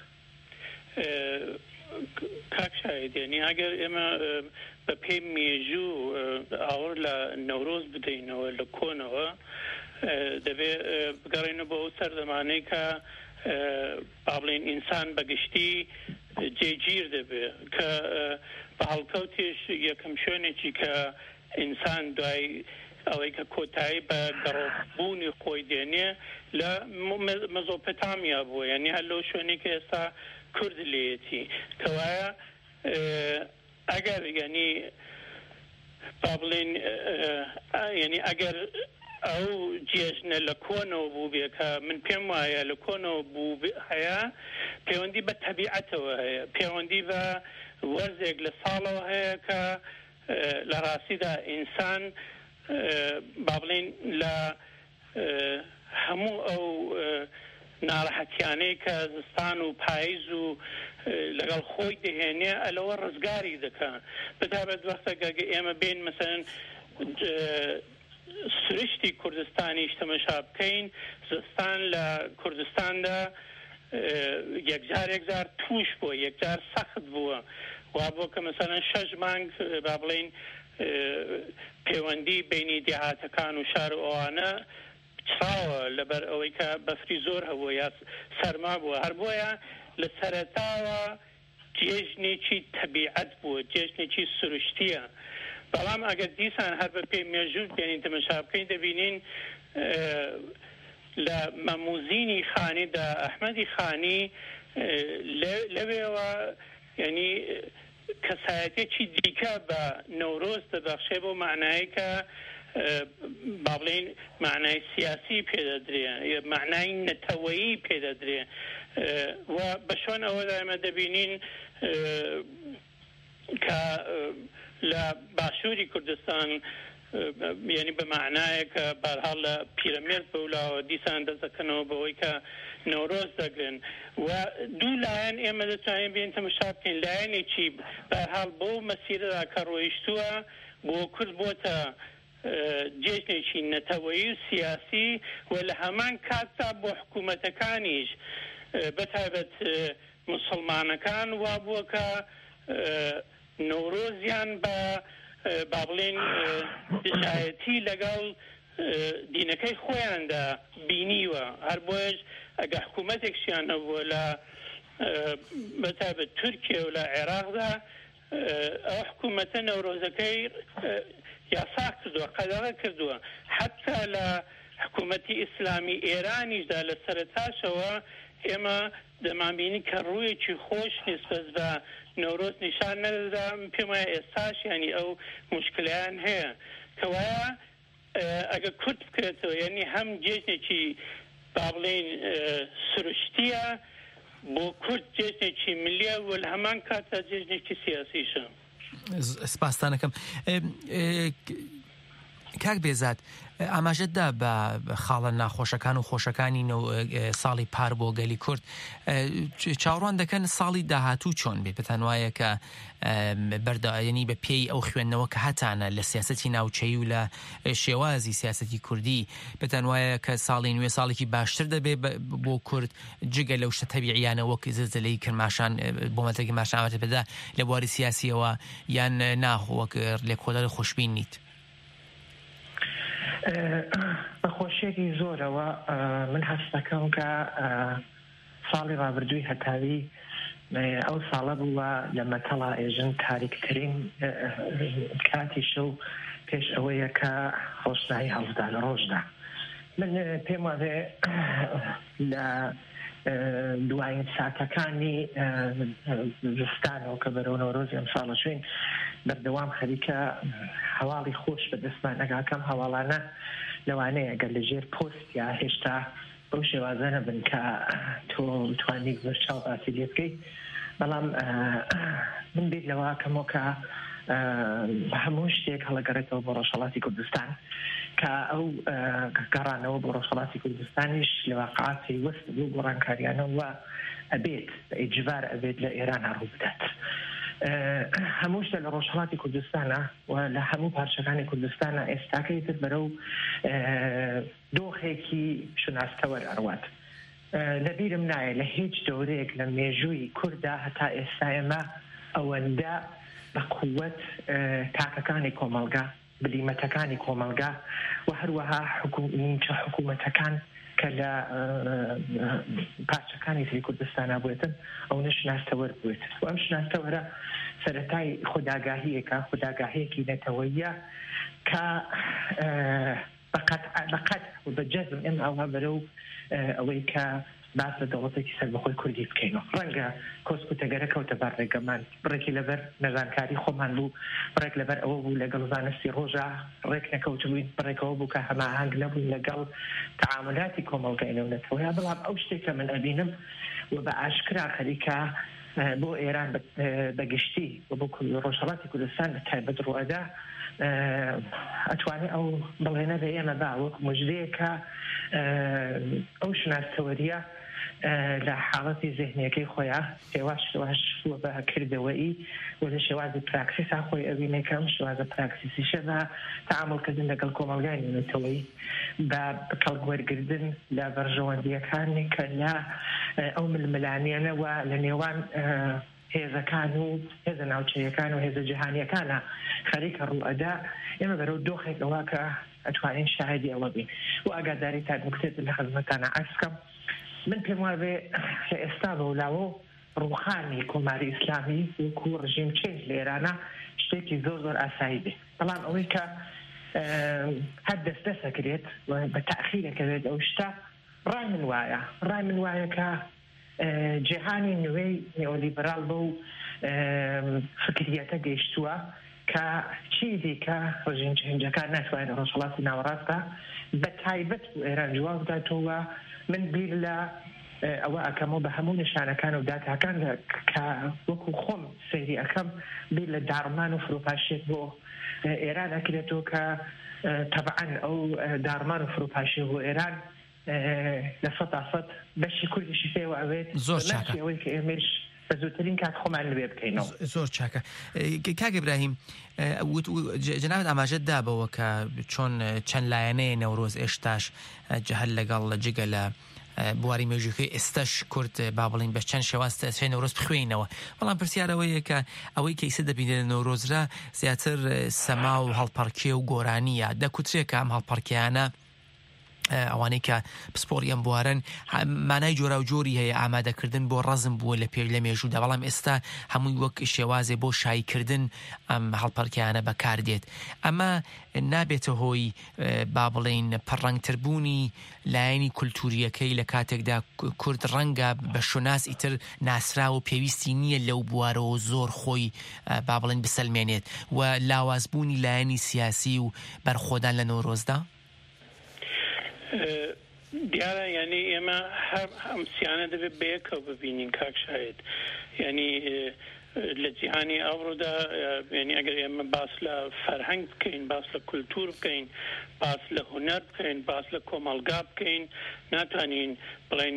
کاک شاید یعنی ئەگەر ئێمە بە پێی مێژوو ئاوەڕ لە نەورۆز بدەینەوە لە کۆنەوە دەبێت بگەڕێنە بۆ ئەو سەردەمانەی کە با بڵێن ئینسان بەگشتی جێگیر دەبێت کە بە هەڵکەوتێش یەکەم شوێنێکی کە ئینسان دوای ئەوەی کە کۆتایی بە گەڕۆبوونی خۆی دێنێ لە مەزۆپۆتامیا بووە یعنی هەر لەو شوێنی کە ئێستا کورد لێتی کەوایە ئەگەر یعنی با بڵێن یعنی ئەگەر ئەو جێژنە لە کۆنەوە بوو بێ کە من پێم وایە لە کۆنەوە بوو هەیە پەیوەندی بە تەبیعەتەوە هەیە پەیوەندی بە وەرزێک لە ساڵەوە هەیە کە لە ڕاستیدا ئینسان با بڵێن لە هەموو ئەو ناڕەحەتیانەی کە زستان و پاییز و لەگەڵ خۆی دەهێنێ ئەلەوە ڕزگاری دەکەن بەتابەت وەختێکە ئێمە بین مەسەلەن سروشتی کوردستانی تەماشا بکەین زستان لە کوردستاندا یەکجار توش بووە یەکجار سەخت بووە وا بۆ کە مەسەلەن 6 مانگ با بڵێن پەیوەندی بینی دێهاتەکان و شار ئەوانە چاوە لەبەر ئەوەی کە بەفری زۆر هەبووە یا سەرما بووە هەر بۆیە لە سەرەتاوە جێژنێکی تەبیعەت بووە جێژنێکی سروشتیە بەڵام ئەگەر دیسان هەر بە پێی مێژوو بێنین تەماشا بکەین دەبینین لە مەموزینی خانیدا ئەحمەدی خانی لەوێوە یعنی کەسایەتێکی دیکە بە نەورۆز دەبەخشێ بۆ معنایی کە با بڵێن معنای سیاسی پێدەدرێ معنای نەتەوەیی پێدەدرێ و بە شۆن ئەوەدا ئێمە دەبینین کە لە باشووری کوردستان یعنی بە معنایە کە بەرحاڵ لە پیرەمێرد بەولاوە دیسان دەزەکەنەوە بەوەی کە نەورۆز دەگرن و دوو لایەن ئێمە دەتوانین بین تەماشا بکەین لایەنێکی بەرحاڵ بۆ مەسیرەدا کە ڕۆیشتووە بۆ کورد بۆتە جێژنێکی نەتەوەیی و سیاسی و لە هەمان کاتتا بۆ حکوومەتەکانیش بەتایبەت موسڵمانەکان وا بووە کە نەورۆزیان بە با بڵێن دژایەتی لەگەڵ دینەکەی خۆیاندا بینیوە هەر بۆیش ئەگە حکوومەتێکشیان هەبووە لە بەتایبەت تورکیا و لە عێراقدا حکوومەتە نەورۆزەکەی یاسا کردووە قەدەغە کردووە حتا لە حکوومەتی ئیسلامی ئێرانیشدا لە سەرەتاشەوە ئێمە دەمانبینی کە ڕوویەکی خۆش نسبەت بە نەورۆز نیشان نەدەدا پێم وایە ئێستاش ینی ئەو مشکلیان هەیە کەوایە ئەگە کورت بکرێتەوە یعنی هەم جێژنێکی با بڵێن سروشتیە بۆ کورد جێژنێکی ملیە و لە هەمان کاتە جێژنێکی سیاسیشە. سپاسدانەکەم. کاک بێزاد ئاماژەتدا بە خاڵە ناخۆشەکان و خۆشەکانی ساڵی پار بۆ گەلی کورد چاوەڕوان دەکەن ساڵی داهاتوو چۆن بێت بتان وایە کە بەردەوایەنی بە پێی ئەو خوێندنەوە کە هەتانە لە سیاسەتی ناوچەیی و لە شێوازی سیاسەتی کوردی بتان وایە کە ساڵی نوێ ساڵێکی باشتر دەبێت بۆ کورد جگە لەو شتە تەبیعیانە وەک زلزلەی کرماشان بۆ مەتەرگی ماشان ئاواتە پێدا لە بواری سیاسیەوە یان ناخۆوەک لێکۆڵەر خۆشبین نیت. بەخۆشیێکی زۆرەوە من هەست دەکەم کە ساڵی ڕابردووی هەتاوی ئەو ساڵە بووە لە مەتەڵا ئێژن تاریکترین کاتی شەو پێش ئەوەیە کە ڕۆژنایی هەڵدا لە ڕۆژدا. من پێم وایە لە دوایین ساتەکانی زستانەوە کە بەرەو نەورۆزی ئەم ساڵە شوێن بەردەوام خەریکە هەواڵی خۆش بەدەستمان ئەگاکەم هەواڵانە لەوانەیە گەر لەژێر پۆست یا هێشتا بەو شێوازە نەبن کە تۆ بتوانیت زۆر چاو باسی لێ بکەیت بەڵام من بیر لەوە کەمەوە کە هەموو شتێک هەڵەگەڕێتەوە بۆ ڕۆژهەڵاتی کوردستان کە ئەو گەڕانەوە بۆ ڕۆژهەڵاتی کوردستانیش لە واقعاتی وەست بوو گۆڕانکاریانەوە ئەبێت بە ئیجبار ئەبێت لە ئێران هەڕوو بدات. هەموو شتە لە ڕۆژهەڵاتی کوردستانە و لە هەموو پارچەکانی کوردستانە ئێستاکەیتر بەرەو دۆخێکی شناستەوەر ئەڕوات. لەبیرم نایە لە هیچ دەورەیەک لە مێژووی کووردا هەتا ئێستا ئێمە ئەوەندە بە قووەت تاکەکانی کۆمەلگا بلیمەتەکانی کۆمەلگا و هەروەها نیمچە حکوومەتەکان کە لە پارچەکانی تری کوردستانە بوێتن ئەو نشناستەوەر بوێت و ئەم شناستەوەرە سەرەتای خوداگاهیەکە خوداگاهەیەکی نەتەوەیە کە بەقەت و بەجەزم ئێمە ئەوها بەرەو ئەوەی کە باس لە دەوڵەتێکی سەربەخۆی کوردی بکەینەوە ڕەنگە کۆسکوتەگەرە کەوتە بەر ڕێگەمان بڕێکی لەبەر نەزانکاری خۆمان بوو بڕێک لەبەر ئەوە بوو لەگەڵ زانستی ڕۆژە ڕێک نەکەوتبووین بڕێکەوە بوو کە هەماهنگ نەبووین لەگەڵ تعاملاتی کۆمەڵگەینەوەنەتەوە یا بەڵام ئەو شتێک کە من ئەبینم و بە ئاشکرا خەریکە بۆ ئێران بەگشتی و بۆ ڕۆژهەڵاتی کوردستان بە تایبەت ڕوئەدا ئەتوانێت ئەو بڵێنە بە ئێمە با وەک موژدەیەکە ئەو شناستەوەریە لە حاڵەتی ذهنیەکەی خۆیان پێواش بە کردەوەی و لە شێوازی پراکسیسا خۆی ئەوینێکەم شێوازە پراکسیسیشە بە تعاملکردن لەگەڵ کۆمەڵگانی نێتەوەی بە بەکەڵگوەرگردن لە بەرژەوەندیەکانی کە لە ئەو ململانیانەوە لە نێوان هێزەکان و هێزە ناوچەیەکان و هێزە جیهانیەکانە خەریکە ڕوئەدا ئێمە بەرەو دۆخێکەوە کە ئەتوانین شاهدی ئەوە بین و ئاگاداری تا نوکتێت لە خزمەتانە عەرزکەم. من پێم وابێ کە ئێستا بەولاوە ڕوخانی کۆماری ئیسلامی وەکو ڕژیم چێنج لە ئێرانە شتێکی زۆر زۆر ئاسایی بێ بەڵام ئەوەی کە هەر دەستەکرێت بە تەخیرەکەوێت ئەو شتە ڕای من وایە کە جیهانی نوێی نێۆلیبرال بە و فکریەتە گەیشتووە کە چی دیکە ڕژیم چێنجەکان ناتوانێت ڕۆژهەڵاتی ناوەڕاستە بە تایبەت و ئێران جواب بداتەوە. من بیر لە ئەوە ئەەکەمەوە بە هەموو نیشانەکان و داتاکان کە وەکو خۆم سەیری ئەەکەم بیر لە داڕمان و فرۆپاشێت بۆ ئێران ئەکرێتەوە کە تەبعەن ئەو داڕمان و فرۆپاشی بۆ ئێران لە 100% بەشی کوردیشی پێوە ئەوێت زۆر چاکە ئەوەی کە ئێمەش بە زووترین کات خۆمان لێ بکەینەوە. زۆر چاکە. کاک ئیبراهیم جەنابەت ئاماژەت دابەوە کە چۆن چەند لایەنەیە نەورۆز ئێشتاش هەر لەگەڵ جگە لە بواری مێژوویەکەی ئێستاش کورد با بڵین بە چەند شێواز چەند نەورۆز بخوێنەوە بەڵام پرسیارەوەیە کە ئەوەی کە ئیسە دەبینێت لە نەورۆزرا زیاتر سەما و هەڵپەڕکێ و گۆرانیە دەکوترێت کە ئەم هەڵپەڕکیانە ئەوانەی کە پسپۆری ئەم بوارن مانای جۆرا و جۆری هەیە ئامادەکردن بۆ ڕەزم بووە لە پێش لە مێژوودا، بەڵام ئێستا هەمووی وەک شێوازێ بۆ شایکردن ئەم هەڵپەرکیانە بەکاردێت. ئەمە نابێتە هۆی با بڵێن پەڕەنگتربوونی لایەنی کولتوریەکەی لە کاتێکدا کورد ڕەنگە بە شوناس ئیتر ناسرا و پێویستی نییە لەو بوارەوە زۆر خۆی با بڵێن بسەلمێنێت و لاوازبوونی لایەنی سیاسی و بەرخۆدان لە نۆرۆزدا؟ دیارە ینی ئێمە هەم سیانە دەبێت بەیەکەوە ببینین کاک شاید، ینی لە جیهانی ئەوڕۆدا ینی ئەگەر ئێمە باس لە فەرهەنگ بکەین، باس لە کولتور بکەین، باس لە هونەر بکەین، باس لە کۆمەلگا بکەین، ناتوانین بڵێن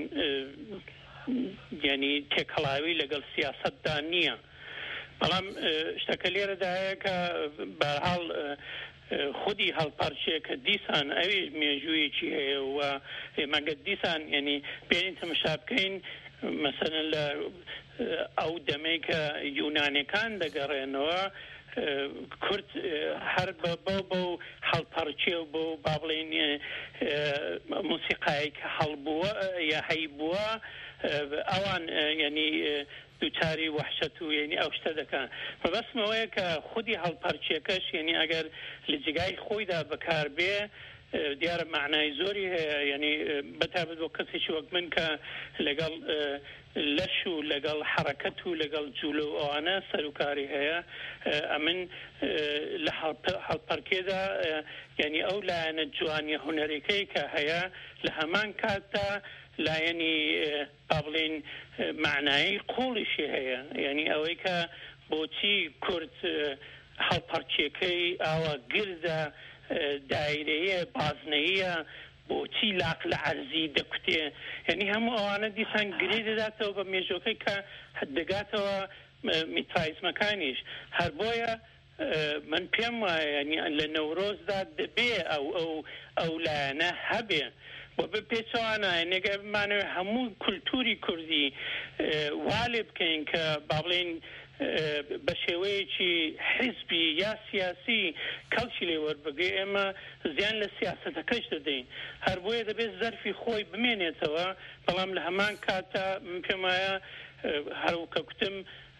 ینی تێکەڵاوی لەگەڵ سیاسەتدا نییە. بەڵام شتەکە لێرەدا هەیە کە بەرحاڵ خودی هەڵپەرچێکە دیسان ئەوی مێژوویەکی هەیە و ئێمەگە دیسان ینی بێنین تەماشا بکەین مەسەلەن لە ئەو دەمەی کە یونانیەکان دەگەڕێنەوە کورد هەر بۆ هەڵپەرچێ و بۆ با بڵێن موسیقایی کە هەڵبووە یا هەیبووە ئەوان ینی دووچاری وحشت و ینی ئەو شتە دەکەن. مەبەستمەوەیە کە خودی هەڵپەرچێکەش ینی ئەگەر لە جگای خۆیدا بەکار بێ دیارە معنای زۆری هەیە، ینی بەتابەت بۆ کەسێکی وەک من کە لەگەڵ لەش و لەگەڵ حرەکەت و لەگەڵ جوولە و ئەوانە سەرکاری هەیە. ئەمن لە هەڵپەرکێدا ینی ئەو لایەنە جوانیە هونەرەکەی کە هەیە لە هەمان کاتدا لایەنی با بڵێن معنایی قوڵیشی هەیە، ینی ئەوەی کە بۆچی کورد هەڵپەرچێکەکەی ئاوا گردە دایرەیە بازنەیە بۆچی لاق لە عەرزی دەکوتێ، ینی هەموو ئەوانە دیسان گرێ دەداتەوە بە مێژۆکەی کە دەگاتەوە میترایزمەکانیش. هەر بۆیە من پێم وایە ینی لە نەورۆزدا دەبێ ئەو لایەنە هەبێ بۆ پێچوانە نێگە بمانەوە هەموو کولتوری کوردی والێ بکەین کە با بڵێن بە شێوەیەکی حیزبی یا سیاسی کەڵکی لێ وەربگێ ئێمە زیان لە سیاسەتەکەش دەدەین. هەر بۆیە دەبێت زەرفی خۆی بمێنێتەوە، بەڵام لە هەمان کاتە من پێم وایە هەروکە کوتم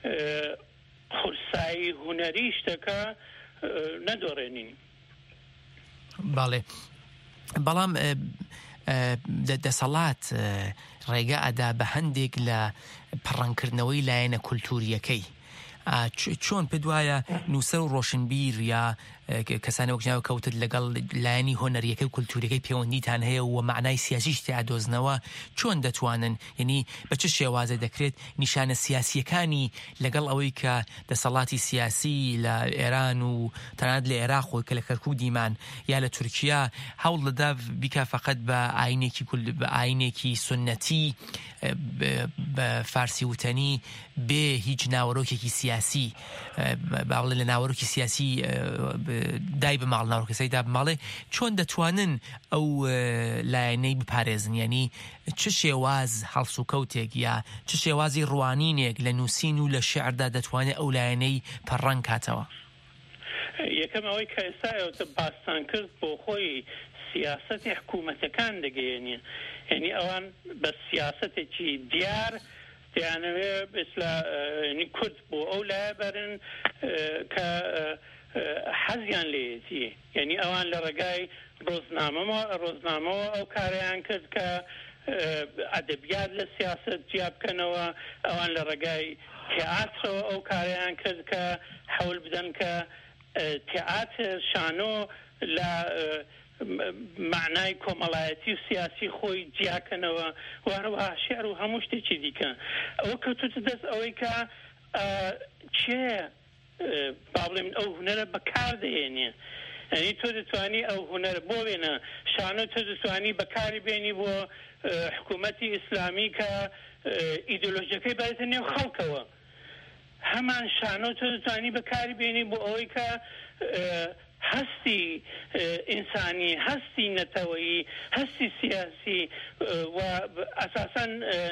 قورسایی هونەری شتەکە نەدۆڕێنین. باڵێ بەڵام دەسەڵات ڕێگە ئەدا بە هەندێک لە پەڕەنگکردنەوەی لایەنە کولتوریەکەی. چۆن پێدوایە نووسەر و ڕۆشنبیر یا کەسانی وەکناوە کەوتت لەگەڵ لایەنی هۆنەریەکەی و کولتوریەکەی پەیوەندیتان هەیە و معنای سیاسیش تیا دۆزنەوە چۆن دەتوانن، یعنی بە چه شێوازە دەکرێت نیشانە سیاسیەکانی لەگەڵ ئەوەی کە دەسەڵاتی سیاسی لە ئێران و تەنانەت لە عێراق و کە لە کەرکوودیمان یا لە تورکیا هەوڵ دەدا بیکا فەقەت بە ئاینێکی سنەتی بە فارسی وتەنی بێ هیچ ناوەڕۆکێکی سیاسی باڵێ لە ناوەڕۆکی سیاسی دای بماڵ ناوەڕۆکەسەی دا بماڵێ چۆن دەتوانن ئەو لایەنەی بپارێزن، یعنی چ شێواز هەڵس و کەوتێک یا چ شێوازی ڕوانینێک لە نووسین و لە شێعردا دەتوانێت ئەو لایەنەی پەڕەنگ کاتەوە؟ یەکەم ئەوەی کە ئێستاەوە باستان کرد بۆ خۆی سیاسەتی حکوومەتەکان دەگەیەنێ، یعنی ئەوان بە سیاسەتێکی دیار دەیانەوێ بەسلا کورد بۆ ئەو لایە بەرن کە حەزیان لێتی، یعنی ئەوان لە ڕێگای ڕۆزنامەوە ئەو کاریان کرد کە ئەدەبیات لە سیاست جیا بکەنەوە، ئەوان لە ڕێگای تیاترەوە ئەو کاریان کرد کە حەول بدەن کە تیاتر شانۆ لە معنای کۆمەڵایەتی و سیاسی خۆی جیاکەنەوە و هەروەها شێعر و هەموو شتێکی دیکە. ئەوە کەوتوتە دەست ئەوەی کە چێ با بڵێن ئەو هونەرە بەکاردەهێنێ، یعنی تۆ دەتوانی ئەو هونەرە بۆ بێنە شانۆ تۆ دەتوانی بەکاری بێنی بۆ حکوومەتی ئیسلامی کە ئیدۆلۆژیەکەی بێتە نێو خەڵکەوە، هەمان شانۆ تۆ دەتوانی بەکاری بێنی بۆ ئەوەی کە هەستی ئینسانی، هەستی نەتەوەیی، هەستی سیاسی و ئەساساً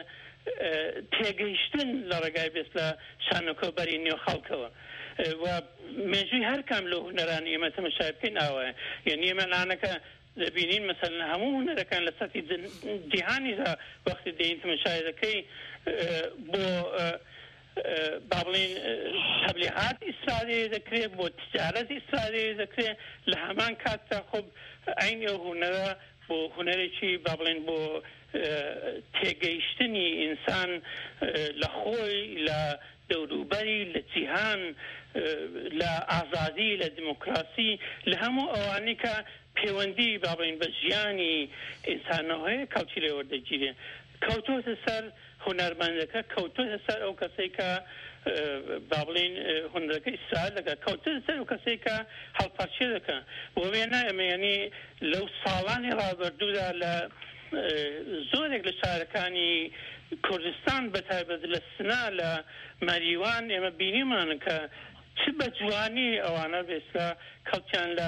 تێگەیشتن لە ڕێگای بێت لە شانۆکۆبەری نێو خەڵکەوە و مێژووی هەر کام لە هونەران ئێمە تەماشای بکەین ئاوایە، یعنی ئێمە لانەکە دەبینین مثلا هەموو هونەرەکان لە سەتی جیهانیدا وەختی دێین تەماشایەکەی بۆ با بڵێن تەبلیغات ئیسرائیل دەکرێت بۆ تجارەت ئیسرائیل دەکرێت لە هەمان کاتدا خۆب عینی ئەو هونەرە بۆ هونەرێکی با بڵێن بۆ تێگەیشتنی ئینسان لە خۆی لە دەوروبەری لە جیهان لە ئازادی لە دیموکراسی لە هەموو ئەوانەی کە پەیوەندی با بڵێن بە ژیانی ئینسانەوە هەیە کەوتی لێ وەردەگیرێ کەوتۆتە سەر هونەرمەندەکە کەوتۆتە سەر ئەو کەسەی کە با بڵێن هونەرەکە ئیسرائیل دەکات کەوتۆتە سەر ئەو کەسەی کە هەڵپارچێ دەکات بۆ وێنە ئەمە یعنی لەو ساڵانی ڕابردوودا لە زۆرێک لە شارەکانی کوردستان بەتایبەت لە سنا لە مەریوان ئێمە بینیمان کە چ بە جوانی ئەوانە بێستا کەوتیان لە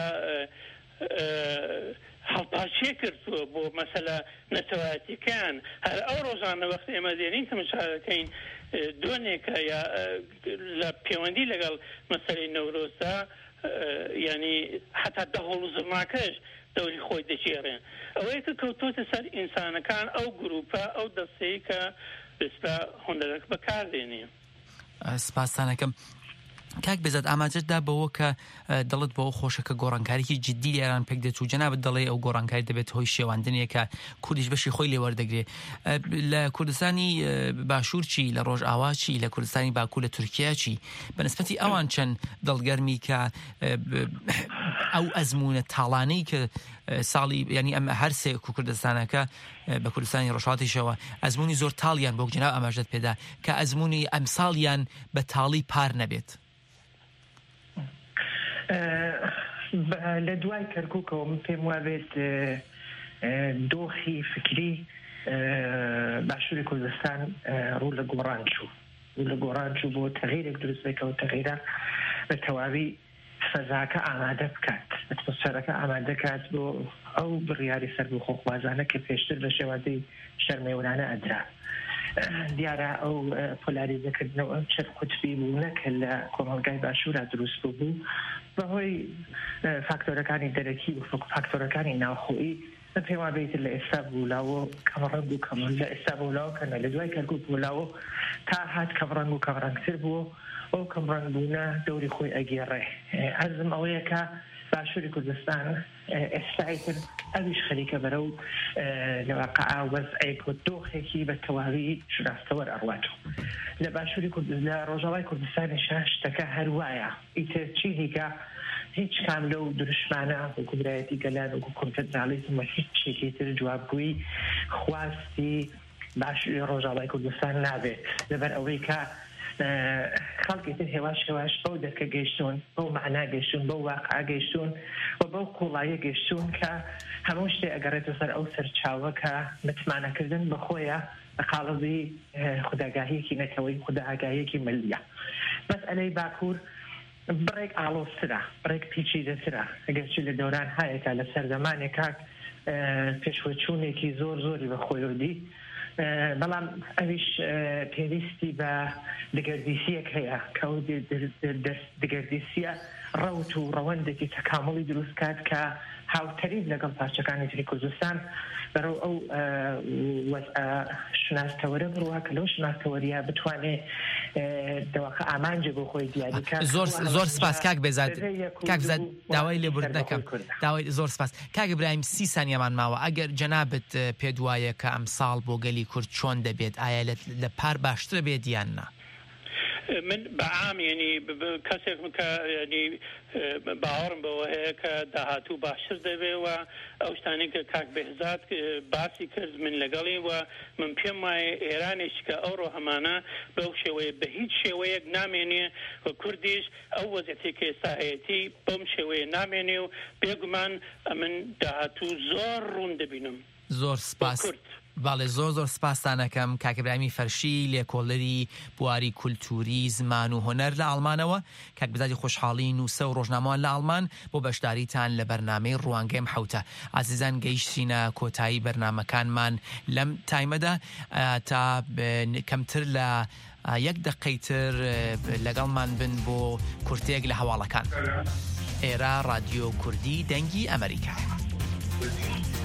هەڵپارچێ کردووە بۆ مەسەلە نەتەوایەتیەکان هەر ئەو ڕۆژانە وەختی ئێمە دێنین تەماشاکەین دۆنێکە یا لە پەیوەندی لەگەڵ مەسەلەی نەورۆزدا ینی حتا دەهۆڵ و زڵماکەش دەوری خۆی دەچێڕێن ئەوەیە کە کەوتۆتە سەر ئینسانەکان ئەو گروپە ئەو دەستەیە کە بێستا هونەرەکە بەکاردێنێ. سپاسانەکەم. کاک بێزاد ئاماجەتدا بەوە کە دڵت بەوە خۆشە کە گۆڕانکاریی جددی لێران پێک دەچوو جەنابەت دەڵێ ئەو گۆڕانکاری دەبێت هۆی شێواندنێک کە کوردیش بەشی خۆی لێ وەردەگرێ لە کوردستانی باشوور چی لە ڕۆژئاوا چی لە کوردستانی باکوور لە تورکیا چی بەنسبەتی ئەوان چەند دڵگەرمی کە ئەو ئەزمونە تاڵانەی کە ساڵی ینی ئەم هەر سێ کوردستانەکە بە کوردستانی ڕۆژهاتیشەوە ئەزمونی زۆر تاڵیان بۆ جەناب ئاماژەت پێدا کە ئەزمونی ئەمساڵیان بە تاڵی پار نەبێت. لە دوای کەرکووکەوە من پێم وابێت دۆخی فکری باشووری کوردستان ڕوو لە گۆڕان چوو بۆ تەغییرێک دروست بکەوە تەغییرە بە تەواوی فەزاکە ئامادە بکات ئەتمۆسفێرەکە ئامادە کات بۆ ئەو بڕیاری سەربەخۆخوازانە کە پێشتر بە شێوازەی شەرمێورانە ئەدرا. دیارە ئەو پۆلاریزەکردنەوە چەند قوتبی بوو نەکە لە کۆمەلگای باشوورا دروست بوو بەهۆی فاکتۆرەکانی دەرەکی و فاکتۆرەکانی ناوخۆیی پێم وابێت لە ئێستا بوولاوە کەمڕەنگ و کەمەڵ لە ئێستا بوولاوە کەنە لە دوای کەرکووک بوولاوە تا هات کەمڕەنگ و کەمڕەنگتر بووە ئەو کەمڕەنگبوونە دەوری خۆی ئەگێڕێ. عەزم ئەوەیە کە باشووری کوردستان ئێستایتر ئەویش خەریکە بەرە و لەواقعا وەزعێک و دۆخێکی بە تەواوی شراستەوەر ئەڕواتەوە لە باشووری لە ڕۆژاوای کوردستانیشە شتەکە هەروایە ئیتر چی دیکە هیچ کام لەو دروشمانە حکومڕایەتی گەلان و کۆنفێدرالیزم هیچ شتێکی تر جوابگووی خواستی باشووری ڕۆژاوای کوردستان نابێت لەبەر ئەوەی کە خەڵکی تر هێواش بەو دەرکە گەیشتون بەو معنا گەیشتون بەو واقعا گەیشتون و بەو قوڵایە گەیشتون کە هەموو شتێ ئەگەڕێتە سەر ئەو سەرچاوە کە متمانەکردن بەخۆیە بە قاڵەزی خوداگاهیەکی نەتەوەی خوداگاهیەکی ملیە. مەسئلەی باکوور بڕێک ئاڵۆزترە بڕێک پیچیدەترە ئەگەرچی لە دەوران هایەکە لە سەردەمانێکا پێشوەچوونێکی زۆری بە خۆیۆدی بەڵام ئەویش پێویستی بە دەگەردیسیەک هەیە کە دەگەردیسیە ڕەوت و ڕەوەندێکی تەکامڵی دروست کات کە هاوتەرین لەگەڵ پارچەکانی تری کوردستان بەرەو ئەو شناستەوەرە بڕوە کە لەو شناستەوەریە بتوانێت دەواقع ئامانجێ بۆ خۆی دیاریکات. زۆر سپاس کاک بێزاد داوای لێبوردنەکەم داوای زۆر سپاس. کاک ئیبراهیم 30 سانیەمان ماوە ئەگەر جەنابەت پێت وایە کە ئەمساڵ بۆ گەلی کورد چۆن دەبێت ئایا لە پار باشترە بێت یان نا؟ من بەعام ینی کەسێک ینی باوەڕم بەوە هەیە کە داهاتوو باشتر دەبێەوە ئەو شتانی کە کاک بێزاد باسی کرد من لەگەڵی وە من پێم وایە ئێرانێکی کە ئەوڕۆ هەمانە بەو شێوەیە بە هیچ شێوەیەک نامێنێ و کوردیش ئەو وەزعەتێک ئێستا هەیەتی بەم شێوەیە نامێنێ و بێگومان من داهاتوو زۆر ڕوون دەبینم. زۆر سپاس. باڵێ زۆر سپاسانەکەم کاک ئیبراهیمی فەرشی لێکۆڵەری بواری کولتوری زمان و هۆنەر لە ئەڵمانەوە کاک بێزادی خۆشحاڵی نووسە و ڕۆژنامەوان لە ئەڵمان بۆ بەشداریتان لە بەرنامەی ڕوانگەی حوتە. عزیزان گەیشتینە کۆتایی بەرنامەکانمان لەم تایمەدا تا کەمتر لە 1 دقەیتر لەگەڵمان بن بۆ کورتێک لە هەواڵەکان. ئێرە رادیۆ کوردی دەنگی ئەمریکا. کوردی